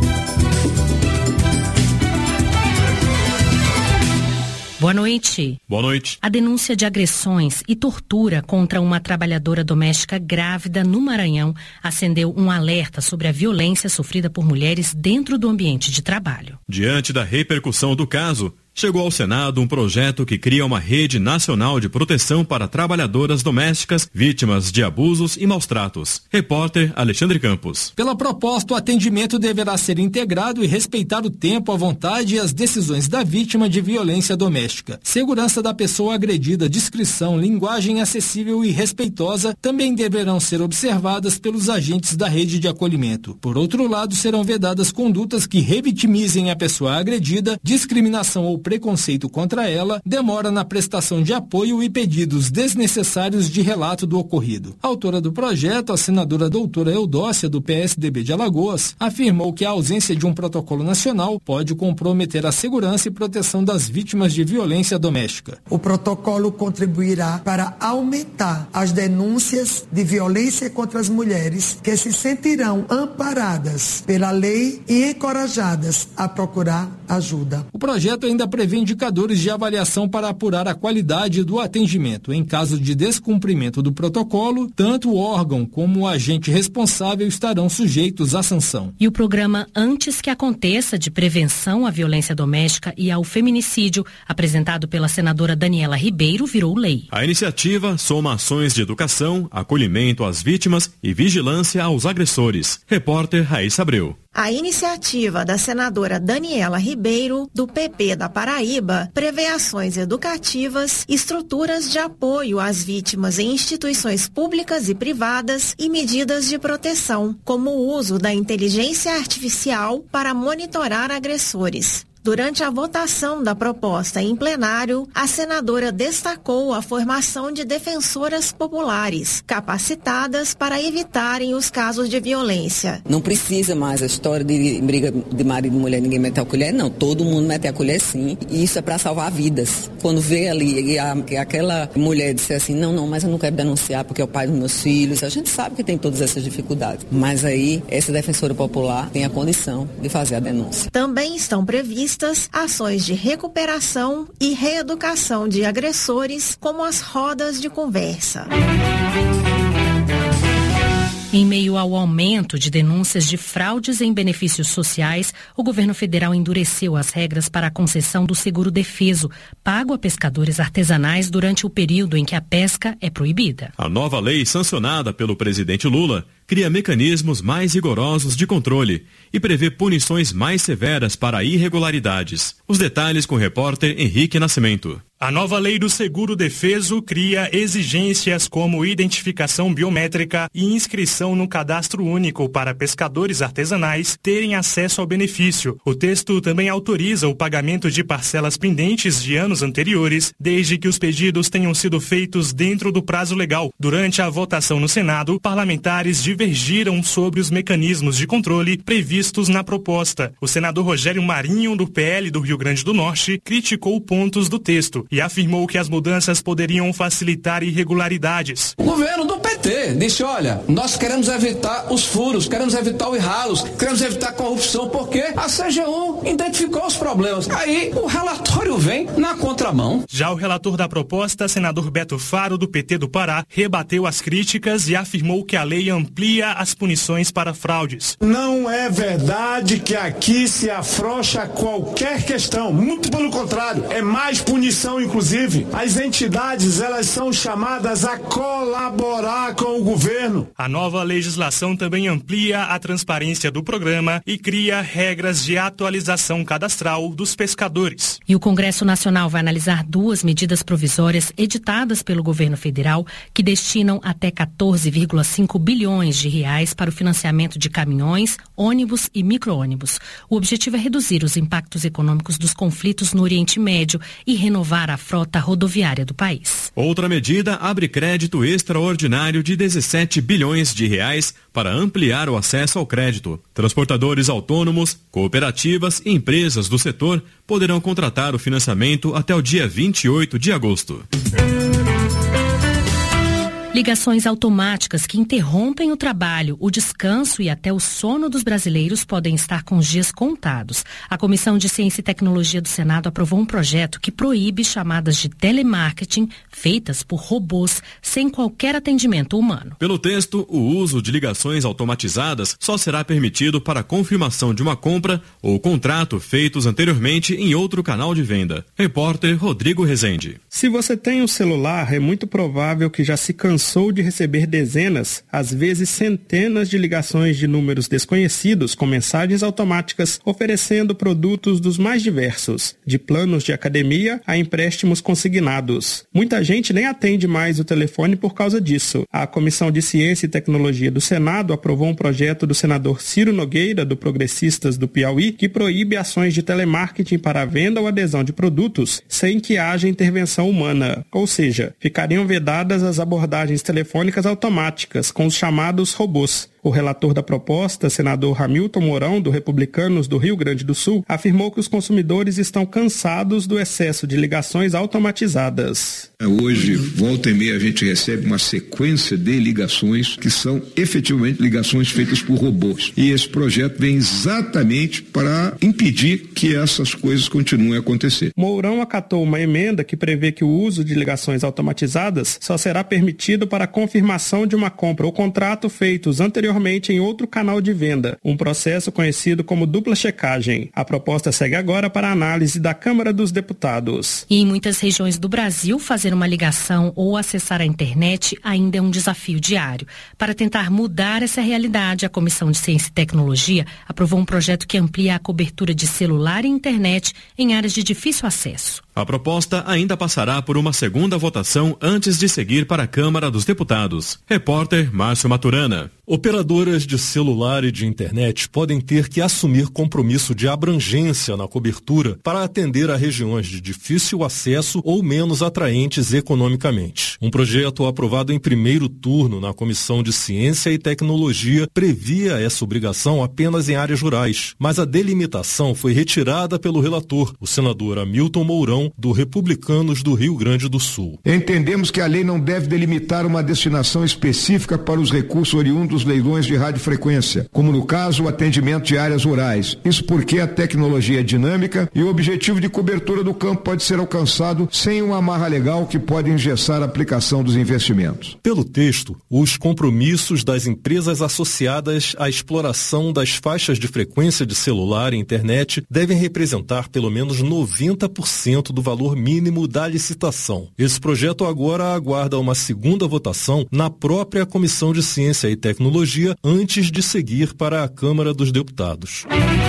Boa noite. Boa noite. A denúncia de agressões e tortura contra uma trabalhadora doméstica grávida no Maranhão acendeu um alerta sobre a violência sofrida por mulheres dentro do ambiente de trabalho. Diante da repercussão do caso, chegou ao Senado um projeto que cria uma rede nacional de proteção para trabalhadoras domésticas vítimas de abusos e maus-tratos. Repórter Alexandre Campos. Pela proposta, o atendimento deverá ser integrado e respeitar o tempo, a vontade e as decisões da vítima de violência doméstica. Segurança da pessoa agredida, discrição, linguagem acessível e respeitosa também deverão ser observadas pelos agentes da rede de acolhimento. Por outro lado, serão vedadas condutas que revitimizem a pessoa agredida, discriminação ou preconceito contra ela, demora na prestação de apoio e pedidos desnecessários de relato do ocorrido. A autora do projeto, a senadora doutora Eudócia, do P S D B de Alagoas, afirmou que a ausência de um protocolo nacional pode comprometer a segurança e proteção das vítimas de violência doméstica. O protocolo contribuirá para aumentar as denúncias de violência contra as mulheres, que se sentirão amparadas pela lei e encorajadas a procurar ajuda. O projeto ainda prevê indicadores de avaliação para apurar a qualidade do atendimento. Em caso de descumprimento do protocolo, tanto o órgão como o agente responsável estarão sujeitos à sanção. E o programa Antes que Aconteça, de prevenção à violência doméstica e ao feminicídio, apresentado pela senadora Daniela Ribeiro, virou lei. A iniciativa soma ações de educação, acolhimento às vítimas e vigilância aos agressores. Repórter Raíssa Abreu. A iniciativa da senadora Daniela Ribeiro, do P P da Paraíba, prevê ações educativas, estruturas de apoio às vítimas em instituições públicas e privadas e medidas de proteção, como o uso da inteligência artificial para monitorar agressores. Durante a votação da proposta em plenário, a senadora destacou a formação de defensoras populares, capacitadas para evitarem os casos de violência. Não precisa mais a história de briga de marido e mulher, ninguém mete a colher, não. Todo mundo mete a colher, sim. E isso é para salvar vidas. Quando vê ali e a, aquela mulher disser assim, não, não, mas eu não quero denunciar porque é o pai dos meus filhos, a gente sabe que tem todas essas dificuldades. Mas aí, essa defensora popular tem a condição de fazer a denúncia. Também estão previstas ações de recuperação e reeducação de agressores, como as rodas de conversa. Em meio ao aumento de denúncias de fraudes em benefícios sociais, o governo federal endureceu as regras para a concessão do seguro defeso, pago a pescadores artesanais durante o período em que a pesca é proibida. A nova lei, sancionada pelo presidente Lula, cria mecanismos mais rigorosos de controle e prevê punições mais severas para irregularidades. Os detalhes com o repórter Henrique Nascimento. A nova lei do seguro defeso cria exigências como identificação biométrica e inscrição no cadastro único para pescadores artesanais terem acesso ao benefício. O texto também autoriza o pagamento de parcelas pendentes de anos anteriores, desde que os pedidos tenham sido feitos dentro do prazo legal. Durante a votação no Senado, parlamentares divergiram sobre os mecanismos de controle previstos na proposta. O senador Rogério Marinho, do P L do Rio Grande do Norte, criticou pontos do texto e afirmou que as mudanças poderiam facilitar irregularidades. O governo do P T disse, olha, nós queremos evitar os furos, queremos evitar os ralos, queremos evitar a corrupção, porque a C G U identificou os problemas. Aí o relatório vem na contramão. Já o relator da proposta, senador Beto Faro, do P T do Pará, rebateu as críticas e afirmou que a lei amplia as punições para fraudes. Não é verdade que aqui se afrouxa qualquer questão, muito pelo contrário, é mais punição legislação, inclusive, as entidades, elas são chamadas a colaborar com o governo. A nova legislação também amplia a transparência do programa e cria regras de atualização cadastral dos pescadores. E o Congresso Nacional vai analisar duas medidas provisórias editadas pelo governo federal que destinam até quatorze vírgula cinco bilhões de reais para o financiamento de caminhões, ônibus e micro-ônibus. O objetivo é reduzir os impactos econômicos dos conflitos no Oriente Médio e renovar a frota rodoviária do país. Outra medida abre crédito extraordinário de dezessete bilhões de reais para ampliar o acesso ao crédito. Transportadores autônomos, cooperativas e empresas do setor poderão contratar o financiamento até o dia vinte e oito de agosto. Ligações automáticas que interrompem o trabalho, o descanso e até o sono dos brasileiros podem estar com os dias contados. A Comissão de Ciência e Tecnologia do Senado aprovou um projeto que proíbe chamadas de telemarketing feitas por robôs sem qualquer atendimento humano. Pelo texto, o uso de ligações automatizadas só será permitido para confirmação de uma compra ou contrato feitos anteriormente em outro canal de venda. Repórter Rodrigo Rezende. Se você tem um celular, é muito provável que já se cansou de receber dezenas, às vezes centenas de ligações de números desconhecidos com mensagens automáticas oferecendo produtos dos mais diversos, de planos de academia a empréstimos consignados. Muita gente nem atende mais o telefone por causa disso. A Comissão de Ciência e Tecnologia do Senado aprovou um projeto do senador Ciro Nogueira, do Progressistas do Piauí, que proíbe ações de telemarketing para a venda ou adesão de produtos sem que haja intervenção humana, ou seja, ficariam vedadas as abordagens telefônicas automáticas com os chamados robôs. O relator da proposta, senador Hamilton Mourão, do Republicanos do Rio Grande do Sul, afirmou que os consumidores estão cansados do excesso de ligações automatizadas. Hoje, volta e meia, a gente recebe uma sequência de ligações que são efetivamente ligações feitas por robôs. E esse projeto vem exatamente para impedir que essas coisas continuem a acontecer. Mourão acatou uma emenda que prevê que o uso de ligações automatizadas só será permitido para a confirmação de uma compra ou contrato feitos anteriormente em outro canal de venda, um processo conhecido como dupla checagem. A proposta segue agora para a análise da Câmara dos Deputados. E em muitas regiões do Brasil, fazer uma ligação ou acessar a internet ainda é um desafio diário. Para tentar mudar essa realidade, a Comissão de Ciência e Tecnologia aprovou um projeto que amplia a cobertura de celular e internet em áreas de difícil acesso. A proposta ainda passará por uma segunda votação antes de seguir para a Câmara dos Deputados. Repórter Márcio Maturana. Operadoras de celular e de internet podem ter que assumir compromisso de abrangência na cobertura para atender a regiões de difícil acesso ou menos atraentes economicamente. Um projeto aprovado em primeiro turno na Comissão de Ciência e Tecnologia previa essa obrigação apenas em áreas rurais, mas a delimitação foi retirada pelo relator, o senador Hamilton Mourão, do Republicanos do Rio Grande do Sul. Entendemos que a lei não deve delimitar uma destinação específica para os recursos oriundos dos leilões de radiofrequência, como no caso o atendimento de áreas rurais. Isso porque a tecnologia é dinâmica e o objetivo de cobertura do campo pode ser alcançado sem uma amarra legal que pode engessar a aplicação dos investimentos. Pelo texto, os compromissos das empresas associadas à exploração das faixas de frequência de celular e internet devem representar pelo menos noventa por cento do valor mínimo da licitação. Esse projeto agora aguarda uma segunda votação na própria Comissão de Ciência e Tecnologia antes de seguir para a Câmara dos Deputados.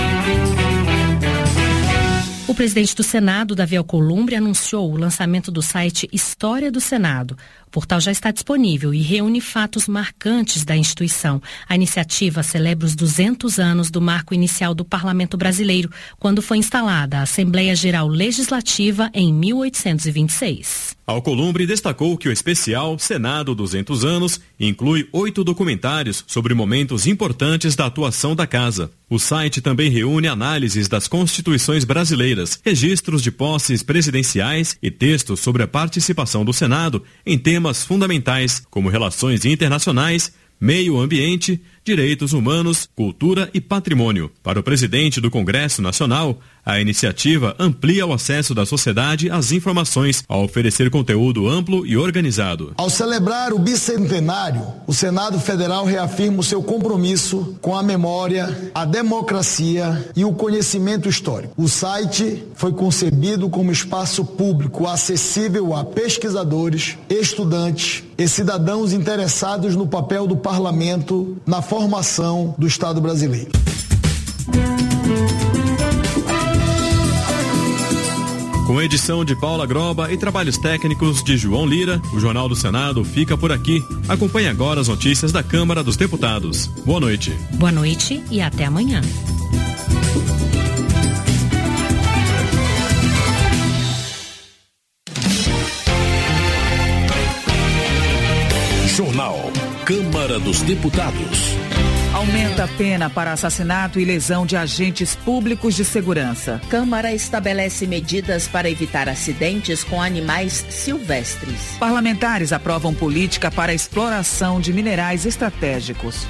O presidente do Senado, Davi Alcolumbre, anunciou o lançamento do site História do Senado. O portal já está disponível e reúne fatos marcantes da instituição. A iniciativa celebra os duzentos anos do marco inicial do Parlamento Brasileiro, quando foi instalada a Assembleia Geral Legislativa em mil oitocentos e vinte e seis. Alcolumbre destacou que o especial Senado duzentos anos inclui oito documentários sobre momentos importantes da atuação da casa. O site também reúne análises das constituições brasileiras, registros de posses presidenciais e textos sobre a participação do Senado em temas fundamentais como relações internacionais, meio ambiente, direitos humanos, cultura e patrimônio. Para o presidente do Congresso Nacional, A iniciativa amplia o acesso da sociedade às informações, ao oferecer conteúdo amplo e organizado. Ao celebrar o bicentenário, o Senado Federal reafirma o seu compromisso com a memória, a democracia e o conhecimento histórico. O site foi concebido como espaço público acessível a pesquisadores, estudantes e cidadãos interessados no papel do parlamento na formação do Estado brasileiro. Com edição de Paula Groba e trabalhos técnicos de João Lira, o Jornal do Senado fica por aqui. Acompanhe agora as notícias da Câmara dos Deputados. Boa noite. Boa noite e até amanhã. Jornal Câmara dos Deputados. Aumenta a pena para assassinato e lesão de agentes públicos de segurança. Câmara estabelece medidas para evitar acidentes com animais silvestres. Parlamentares aprovam política para a exploração de minerais estratégicos.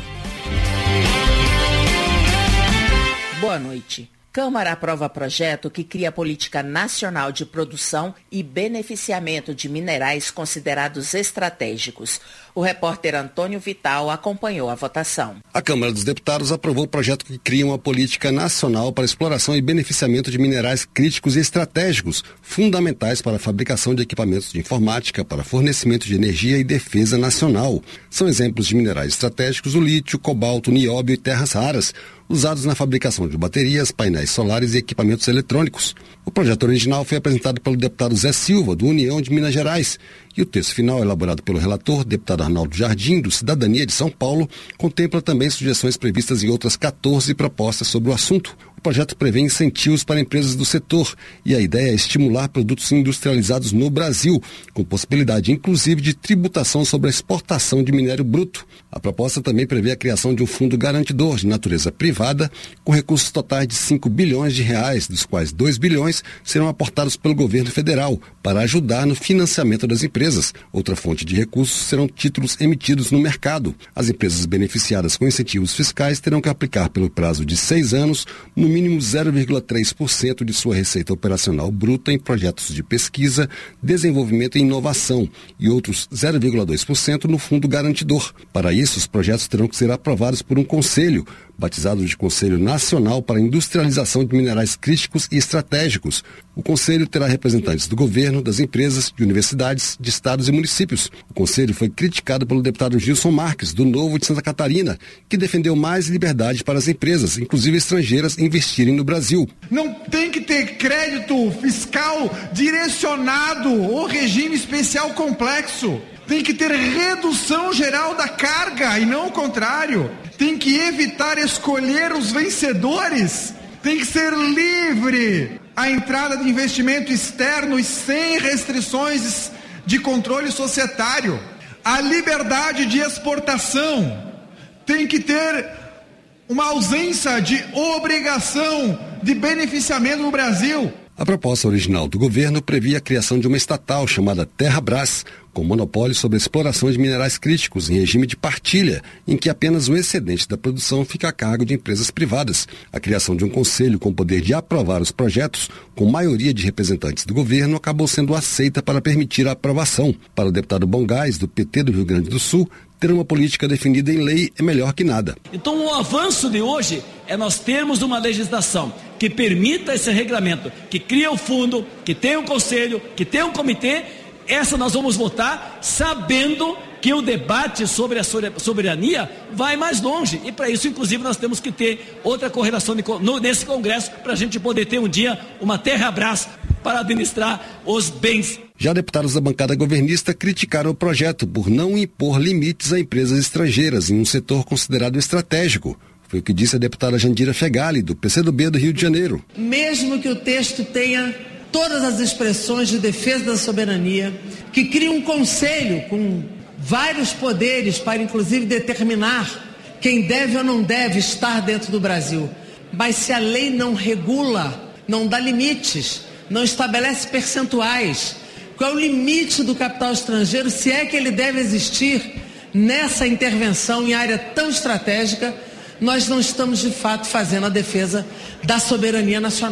Boa noite. Câmara aprova projeto que cria política nacional de produção e beneficiamento de minerais considerados estratégicos. O repórter Antônio Vital acompanhou a votação. A Câmara dos Deputados aprovou o projeto que cria uma política nacional para exploração e beneficiamento de minerais críticos e estratégicos, fundamentais para a fabricação de equipamentos de informática, para fornecimento de energia e defesa nacional. São exemplos de minerais estratégicos o lítio, cobalto, nióbio e terras raras, usados na fabricação de baterias, painéis solares e equipamentos eletrônicos. O projeto original foi apresentado pelo deputado Zé Silva, do União de Minas Gerais, e o texto final, elaborado pelo relator, deputado Arnaldo Jardim, do Cidadania de São Paulo, contempla também sugestões previstas em outras quatorze propostas sobre o assunto. O projeto prevê incentivos para empresas do setor e a ideia é estimular produtos industrializados no Brasil, com possibilidade inclusive de tributação sobre a exportação de minério bruto. A proposta também prevê a criação de um fundo garantidor de natureza privada, com recursos totais de cinco bilhões de reais, dos quais dois bilhões serão aportados pelo governo federal para ajudar no financiamento das empresas. Outra fonte de recursos serão títulos emitidos no mercado. As empresas beneficiadas com incentivos fiscais terão que aplicar pelo prazo de seis anos, no mínimo zero vírgula três por cento de sua receita operacional bruta em projetos de pesquisa, desenvolvimento e inovação e outros zero vírgula dois por cento no fundo garantidor. Para isso, os projetos terão que ser aprovados por um conselho, batizado de Conselho Nacional para a Industrialização de Minerais Críticos e Estratégicos. O Conselho terá representantes do governo, das empresas, de universidades, de estados e municípios. O Conselho foi criticado pelo deputado Gilson Marques, do Novo de Santa Catarina, que defendeu mais liberdade para as empresas, inclusive estrangeiras, investirem no Brasil. Não tem que ter crédito fiscal direcionado ou regime especial complexo. Tem que ter redução geral da carga e não o contrário. Tem que evitar escolher os vencedores. Tem que ser livre a entrada de investimento externo e sem restrições de controle societário. A liberdade de exportação tem que ter uma ausência de obrigação de beneficiamento no Brasil. A proposta original do governo previa a criação de uma estatal chamada Terrabras, com monopólio sobre a exploração de minerais críticos em regime de partilha, em que apenas o excedente da produção fica a cargo de empresas privadas. A criação de um conselho com poder de aprovar os projetos, com maioria de representantes do governo, acabou sendo aceita para permitir a aprovação. Para o deputado Bongás, do P T do Rio Grande do Sul, ter uma política definida em lei é melhor que nada. Então o avanço de hoje é nós termos uma legislação que permita esse regulamento, que cria o fundo, que tenha um conselho, que tenha um comitê. Essa nós vamos votar sabendo que o debate sobre a soberania vai mais longe. E para isso, inclusive, nós temos que ter outra correlação de, no, nesse Congresso para a gente poder ter um dia uma Terrabras para administrar os bens. Já deputados da bancada governista criticaram o projeto por não impor limites a empresas estrangeiras em um setor considerado estratégico. Foi o que disse a deputada Jandira Fegali, do P C do B do Rio de Janeiro. Mesmo que o texto tenha todas as expressões de defesa da soberania, que cria um conselho com vários poderes para inclusive determinar quem deve ou não deve estar dentro do Brasil. Mas se a lei não regula, não dá limites, não estabelece percentuais, qual é o limite do capital estrangeiro, se é que ele deve existir nessa intervenção em área tão estratégica, nós não estamos de fato fazendo a defesa da soberania nacional.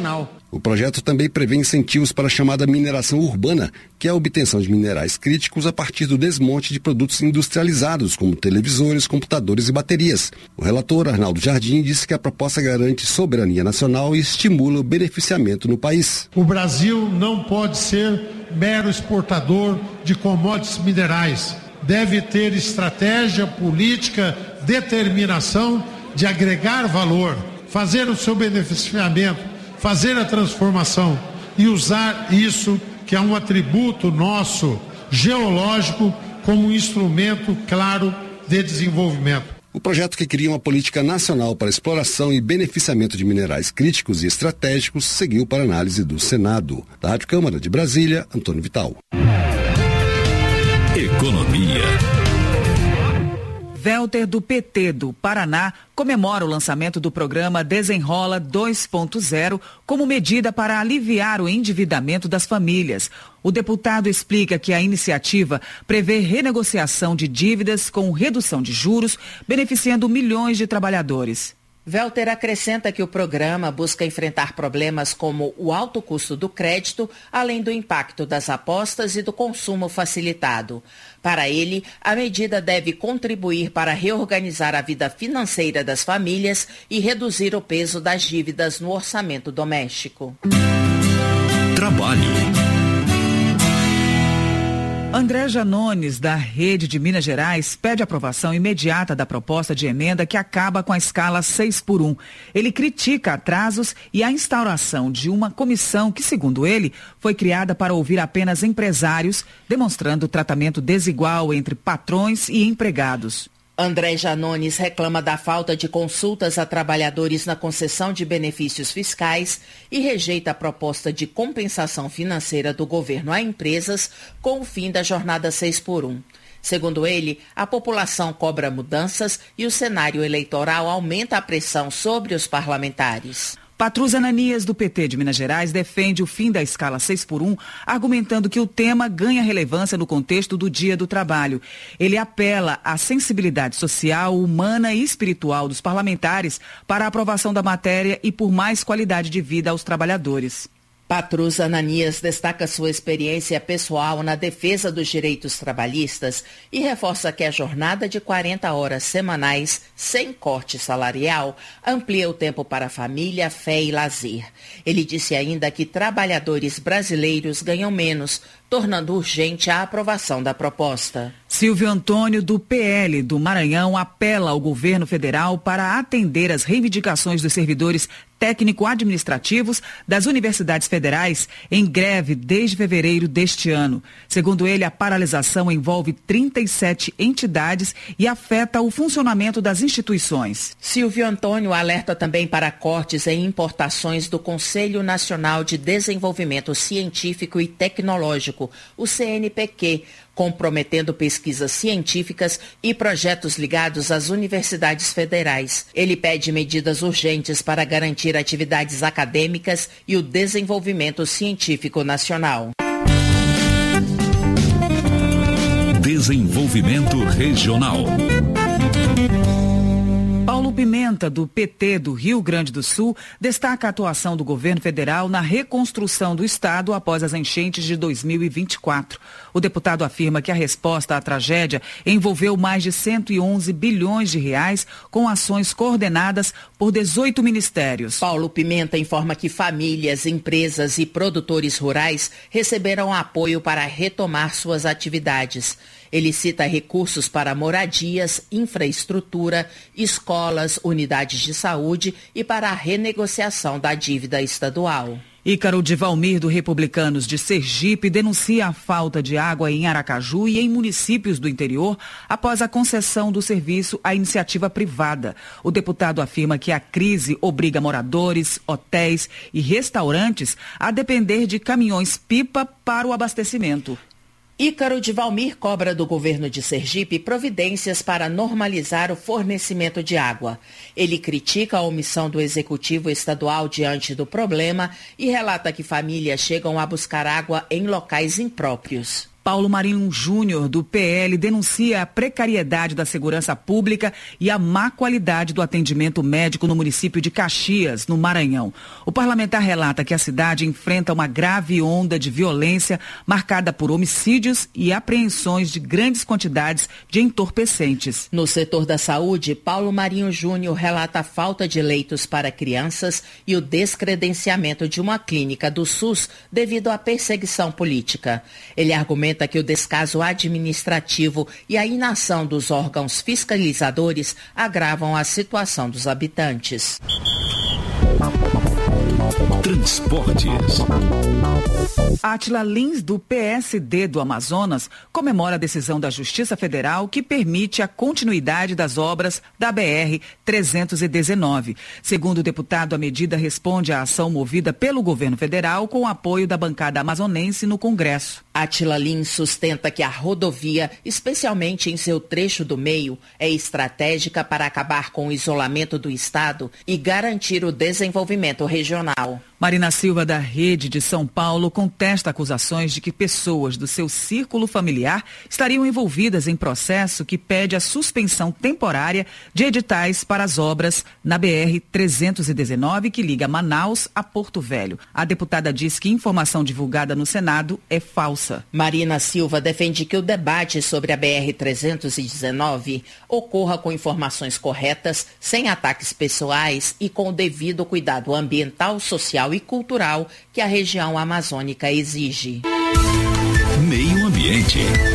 O projeto também prevê incentivos para a chamada mineração urbana, que é a obtenção de minerais críticos a partir do desmonte de produtos industrializados, como televisores, computadores e baterias. O relator, Arnaldo Jardim, disse que a proposta garante soberania nacional e estimula o beneficiamento no país. O Brasil não pode ser mero exportador de commodities minerais. Deve ter estratégia, política, determinação de agregar valor, fazer o seu beneficiamento, fazer a transformação e usar isso, que é um atributo nosso, geológico, como um instrumento claro de desenvolvimento. O projeto, que cria uma política nacional para exploração e beneficiamento de minerais críticos e estratégicos, seguiu para análise do Senado. Da Rádio Câmara de Brasília, Antônio Vital. Economia. Welter, do P T do Paraná, comemora o lançamento do programa Desenrola dois ponto zero como medida para aliviar o endividamento das famílias. O deputado explica que a iniciativa prevê renegociação de dívidas com redução de juros, beneficiando milhões de trabalhadores. Welter acrescenta que o programa busca enfrentar problemas como o alto custo do crédito, além do impacto das apostas e do consumo facilitado. Para ele, a medida deve contribuir para reorganizar a vida financeira das famílias e reduzir o peso das dívidas no orçamento doméstico. Trabalho. André Janones, da Rede de Minas Gerais, pede aprovação imediata da proposta de emenda que acaba com a escala seis por um. Ele critica atrasos e a instauração de uma comissão que, segundo ele, foi criada para ouvir apenas empresários, demonstrando tratamento desigual entre patrões e empregados. André Janones reclama da falta de consultas a trabalhadores na concessão de benefícios fiscais e rejeita a proposta de compensação financeira do governo a empresas com o fim da jornada seis por um. Segundo ele, a população cobra mudanças e o cenário eleitoral aumenta a pressão sobre os parlamentares. Patrus Ananias, do P T de Minas Gerais, defende o fim da escala seis por um, argumentando que o tema ganha relevância no contexto do Dia do Trabalho. Ele apela à sensibilidade social, humana e espiritual dos parlamentares para a aprovação da matéria e por mais qualidade de vida aos trabalhadores. Patrus Ananias destaca sua experiência pessoal na defesa dos direitos trabalhistas e reforça que a jornada de quarenta horas semanais, sem corte salarial, amplia o tempo para família, fé e lazer. Ele disse ainda que trabalhadores brasileiros ganham menos, tornando urgente a aprovação da proposta. Silvio Antônio, do P L do Maranhão, apela ao governo federal para atender às reivindicações dos servidores técnico-administrativos das universidades federais em greve desde fevereiro deste ano. Segundo ele, a paralisação envolve trinta e sete entidades e afeta o funcionamento das instituições. Silvio Antônio alerta também para cortes em importações do Conselho Nacional de Desenvolvimento Científico e Tecnológico, o C N P Q, comprometendo pesquisas científicas e projetos ligados às universidades federais. Ele pede medidas urgentes para garantir atividades acadêmicas e o desenvolvimento científico nacional. Desenvolvimento regional. Paulo Pimenta, do P T do Rio Grande do Sul, destaca a atuação do governo federal na reconstrução do estado após as enchentes de dois mil e vinte e quatro. O deputado afirma que a resposta à tragédia envolveu mais de cento e onze bilhões de reais com ações coordenadas por dezoito ministérios. Paulo Pimenta informa que famílias, empresas e produtores rurais receberam apoio para retomar suas atividades. Ele cita recursos para moradias, infraestrutura, escolas, unidades de saúde e para a renegociação da dívida estadual. Ícaro de Valmir, do Republicanos de Sergipe, denuncia a falta de água em Aracaju e em municípios do interior após a concessão do serviço à iniciativa privada. O deputado afirma que a crise obriga moradores, hotéis e restaurantes a depender de caminhões-pipa para o abastecimento. Ícaro de Valmir cobra do governo de Sergipe providências para normalizar o fornecimento de água. Ele critica a omissão do executivo estadual diante do problema e relata que famílias chegam a buscar água em locais impróprios. Paulo Marinho Júnior, do P L, denuncia a precariedade da segurança pública e a má qualidade do atendimento médico no município de Caxias, no Maranhão. O parlamentar relata que a cidade enfrenta uma grave onda de violência marcada por homicídios e apreensões de grandes quantidades de entorpecentes. No setor da saúde, Paulo Marinho Júnior relata a falta de leitos para crianças e o descredenciamento de uma clínica do SUS devido à perseguição política. Ele argumenta que o descaso administrativo e a inação dos órgãos fiscalizadores agravam a situação dos habitantes. Transportes. Átila Lins, do P S D do Amazonas, comemora a decisão da Justiça Federal que permite a continuidade das obras da B R trezentos e dezenove. Segundo o deputado, a medida responde à ação movida pelo governo federal com o apoio da bancada amazonense no Congresso. Átila Lins sustenta que a rodovia, especialmente em seu trecho do meio, é estratégica para acabar com o isolamento do estado e garantir o desenvolvimento regional. Marina Silva, da Rede de São Paulo, contesta acusações de que pessoas do seu círculo familiar estariam envolvidas em processo que pede a suspensão temporária de editais para as obras na B R trezentos e dezenove, que liga Manaus a Porto Velho. A deputada diz que informação divulgada no Senado é falsa. Marina Silva defende que o debate sobre a B R trezentos e dezenove ocorra com informações corretas, sem ataques pessoais e com o devido cuidado ambiental, social e cultural que a região amazônica exige. Meio Ambiente.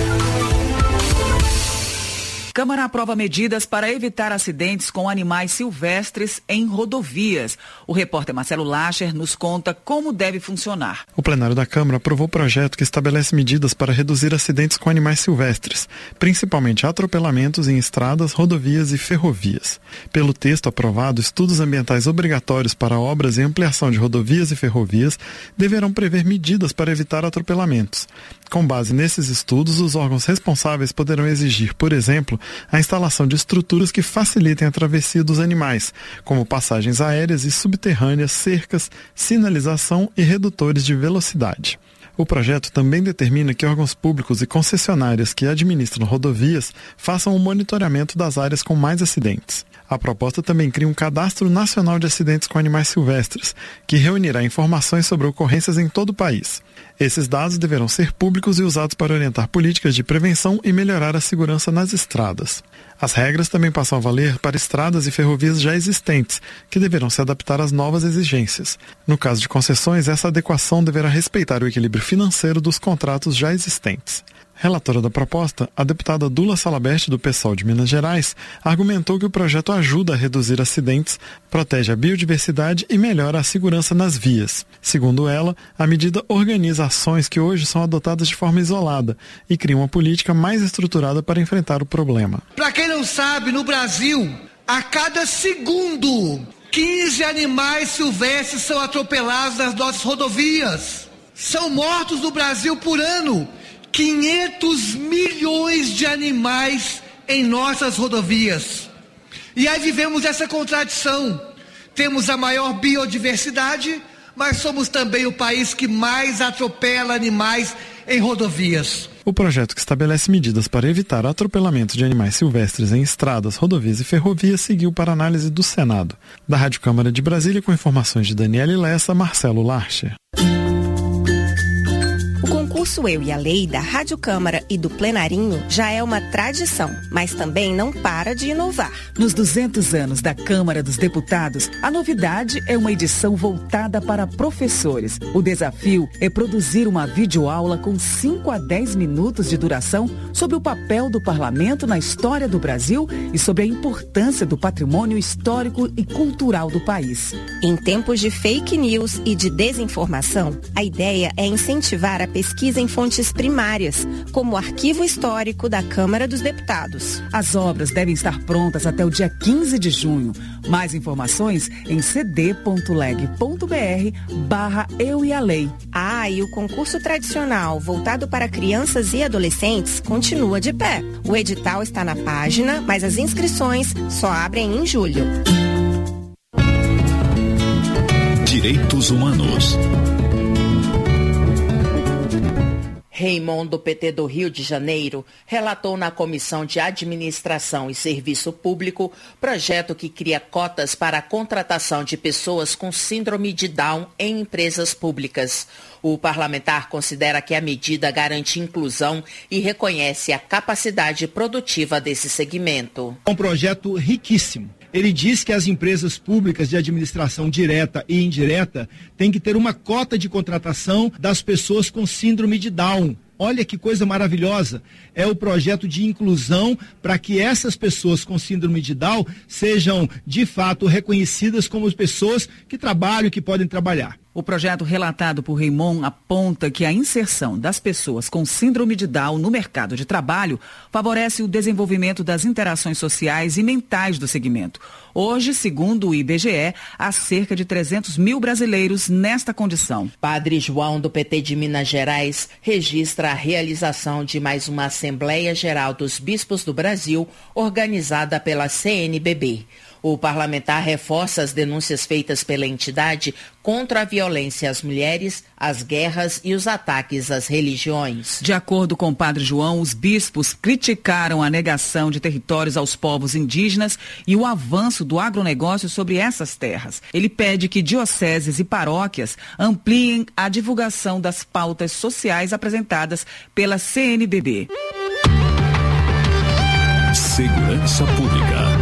Câmara aprova medidas para evitar acidentes com animais silvestres em rodovias. O repórter Marcelo Lacher nos conta como deve funcionar. O plenário da Câmara aprovou o projeto que estabelece medidas para reduzir acidentes com animais silvestres, principalmente atropelamentos em estradas, rodovias e ferrovias. Pelo texto aprovado, estudos ambientais obrigatórios para obras e ampliação de rodovias e ferrovias deverão prever medidas para evitar atropelamentos. Com base nesses estudos, os órgãos responsáveis poderão exigir, por exemplo, a instalação de estruturas que facilitem a travessia dos animais, como passagens aéreas e subterrâneas, cercas, sinalização e redutores de velocidade. O projeto também determina que órgãos públicos e concessionárias que administram rodovias façam o monitoramento das áreas com mais acidentes. A proposta também cria um cadastro nacional de acidentes com animais silvestres, que reunirá informações sobre ocorrências em todo o país. Esses dados deverão ser públicos e usados para orientar políticas de prevenção e melhorar a segurança nas estradas. As regras também passam a valer para estradas e ferrovias já existentes, que deverão se adaptar às novas exigências. No caso de concessões, essa adequação deverá respeitar o equilíbrio financeiro dos contratos já existentes. Relatora da proposta, a deputada Dula Salabert, do PSOL de Minas Gerais, argumentou que o projeto ajuda a reduzir acidentes, protege a biodiversidade e melhora a segurança nas vias. Segundo ela, a medida organiza ações que hoje são adotadas de forma isolada e cria uma política mais estruturada para enfrentar o problema. Para quem não sabe, no Brasil, a cada segundo, quinze animais silvestres são atropelados nas nossas rodovias. São mortos no Brasil por ano quinhentos milhões de animais em nossas rodovias. E aí vivemos essa contradição. Temos a maior biodiversidade, mas somos também o país que mais atropela animais em rodovias. O projeto que estabelece medidas para evitar atropelamento de animais silvestres em estradas, rodovias e ferrovias seguiu para análise do Senado. Da Rádio Câmara de Brasília, com informações de Daniele Lessa, Marcelo Larcher. O concurso Eu e a Lei da Rádio Câmara e do Plenarinho já é uma tradição, mas também não para de inovar. Nos duzentos anos da Câmara dos Deputados, a novidade é uma edição voltada para professores. O desafio é produzir uma videoaula com cinco a dez minutos de duração sobre o papel do parlamento na história do Brasil e sobre a importância do patrimônio histórico e cultural do país. Em tempos de fake news e de desinformação, a ideia é incentivar a pesquisa em fontes primárias, como o Arquivo Histórico da Câmara dos Deputados. As obras devem estar prontas até o dia quinze de junho. Mais informações em cd.leg.br barra Eu e a Lei. Ah, e o concurso tradicional voltado para crianças e adolescentes continua de pé. O edital está na página, mas as inscrições só abrem em julho. Direitos Humanos. Raymond, do P T do Rio de Janeiro, relatou na Comissão de Administração e Serviço Público projeto que cria cotas para a contratação de pessoas com síndrome de Down em empresas públicas. O parlamentar considera que a medida garante inclusão e reconhece a capacidade produtiva desse segmento. É um projeto riquíssimo. Ele diz que as empresas públicas de administração direta e indireta têm que ter uma cota de contratação das pessoas com síndrome de Down. Olha que coisa maravilhosa. É o projeto de inclusão para que essas pessoas com síndrome de Down sejam, de fato, reconhecidas como pessoas que trabalham e que podem trabalhar. O projeto relatado por Raymond aponta que a inserção das pessoas com síndrome de Down no mercado de trabalho favorece o desenvolvimento das interações sociais e mentais do segmento. Hoje, segundo o I B G E, há cerca de trezentos mil brasileiros nesta condição. Padre João, do P T de Minas Gerais, registra a realização de mais uma Assembleia Geral dos Bispos do Brasil, organizada pela C N B B. O parlamentar reforça as denúncias feitas pela entidade contra a violência às mulheres, as guerras e os ataques às religiões. De acordo com o Padre João, os bispos criticaram a negação de territórios aos povos indígenas e o avanço do agronegócio sobre essas terras. Ele pede que dioceses e paróquias ampliem a divulgação das pautas sociais apresentadas pela C N B B. Segurança Pública.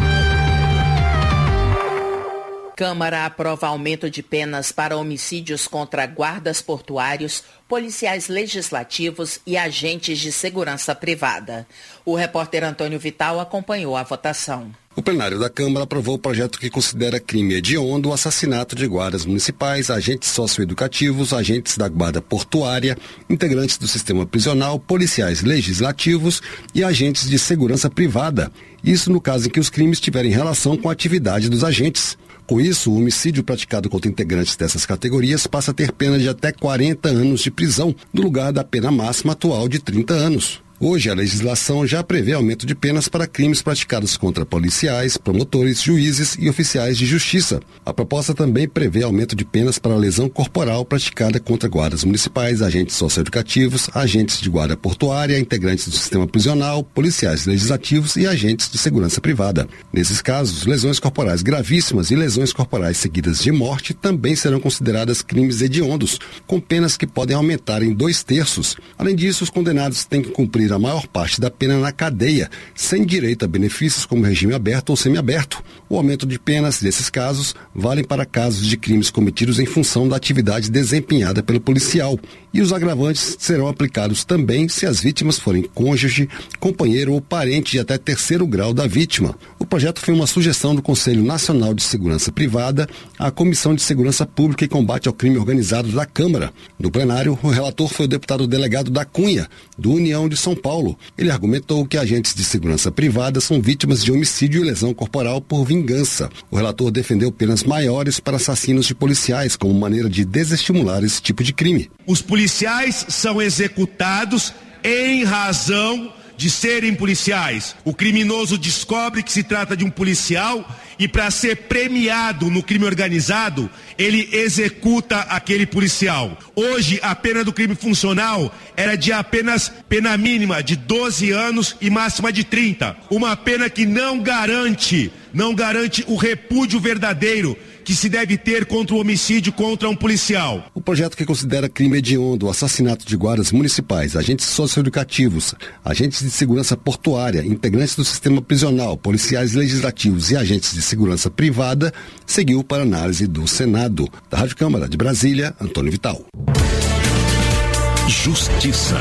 Câmara aprova aumento de penas para homicídios contra guardas portuários, policiais legislativos e agentes de segurança privada. O repórter Antônio Vital acompanhou a votação. O plenário da Câmara aprovou o projeto que considera crime hediondo o assassinato de guardas municipais, agentes socioeducativos, agentes da guarda portuária, integrantes do sistema prisional, policiais legislativos e agentes de segurança privada. Isso no caso em que os crimes tiverem relação com a atividade dos agentes. Com isso, o homicídio praticado contra integrantes dessas categorias passa a ter pena de até quarenta anos de prisão, no lugar da pena máxima atual de trinta anos. Hoje, a legislação já prevê aumento de penas para crimes praticados contra policiais, promotores, juízes e oficiais de justiça. A proposta também prevê aumento de penas para a lesão corporal praticada contra guardas municipais, agentes socioeducativos, agentes de guarda portuária, integrantes do sistema prisional, policiais legislativos e agentes de segurança privada. Nesses casos, lesões corporais gravíssimas e lesões corporais seguidas de morte também serão consideradas crimes hediondos, com penas que podem aumentar em dois terços. Além disso, os condenados têm que cumprir a maior parte da pena na cadeia, sem direito a benefícios como regime aberto ou semiaberto. O aumento de penas desses casos valem para casos de crimes cometidos em função da atividade desempenhada pelo policial. E os agravantes serão aplicados também se as vítimas forem cônjuge, companheiro ou parente de até terceiro grau da vítima. O projeto foi uma sugestão do Conselho Nacional de Segurança Privada à Comissão de Segurança Pública e Combate ao Crime Organizado da Câmara. No plenário, o relator foi o deputado delegado da Cunha, do União de São Paulo. Ele argumentou que agentes de segurança privada são vítimas de homicídio e lesão corporal por vingança. O relator defendeu penas maiores para assassinos de policiais como maneira de desestimular esse tipo de crime. Os policiais são executados em razão de serem policiais. O criminoso descobre que se trata de um policial e, para ser premiado no crime organizado, ele executa aquele policial. Hoje, a pena do crime funcional era de apenas pena mínima de doze anos e máxima de trinta. Uma pena que não garante, não garante o repúdio verdadeiro que se deve ter contra o homicídio contra um policial. O projeto que considera crime hediondo o assassinato de guardas municipais, agentes socioeducativos, agentes de segurança portuária, integrantes do sistema prisional, policiais legislativos e agentes de segurança privada, seguiu para análise do Senado. Da Rádio Câmara de Brasília, Antônio Vital. Justiça.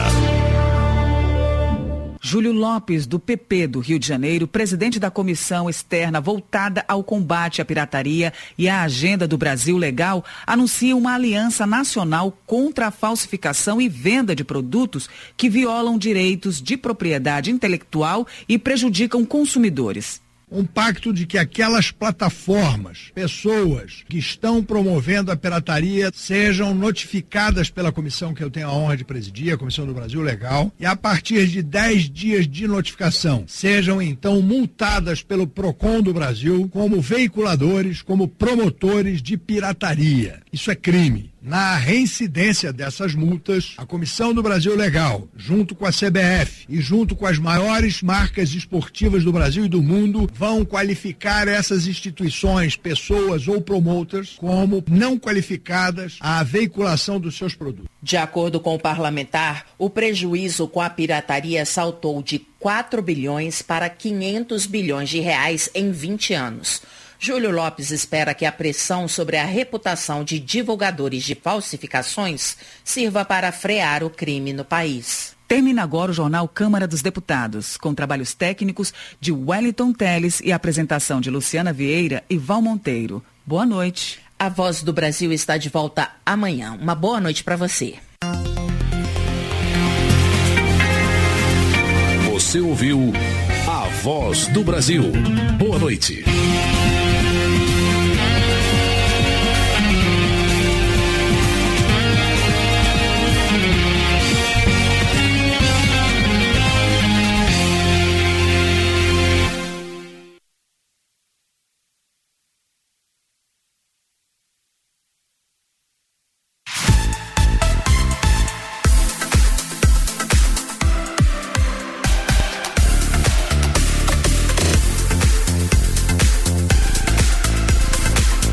Júlio Lopes, do P P do Rio de Janeiro, presidente da comissão externa voltada ao combate à pirataria e à agenda do Brasil Legal, anuncia uma aliança nacional contra a falsificação e venda de produtos que violam direitos de propriedade intelectual e prejudicam consumidores. Um pacto de que aquelas plataformas, pessoas que estão promovendo a pirataria sejam notificadas pela comissão que eu tenho a honra de presidir, a Comissão do Brasil Legal, e a partir de dez dias de notificação sejam então multadas pelo Procon do Brasil como veiculadores, como promotores de pirataria. Isso é crime. Na reincidência dessas multas, a Comissão do Brasil Legal, junto com a C B F e junto com as maiores marcas esportivas do Brasil e do mundo, vão qualificar essas instituições, pessoas ou promoters como não qualificadas à veiculação dos seus produtos. De acordo com o parlamentar, o prejuízo com a pirataria saltou de quatro bilhões para quinhentos bilhões de reais em vinte anos. Júlio Lopes espera que a pressão sobre a reputação de divulgadores de falsificações sirva para frear o crime no país. Termina agora o jornal Câmara dos Deputados, com trabalhos técnicos de Wellington Teles e apresentação de Luciana Vieira e Val Monteiro. Boa noite. A Voz do Brasil está de volta amanhã. Uma boa noite para você. Você ouviu A Voz do Brasil. Boa noite.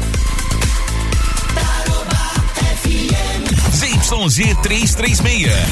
Z trezentos e trinta e seis,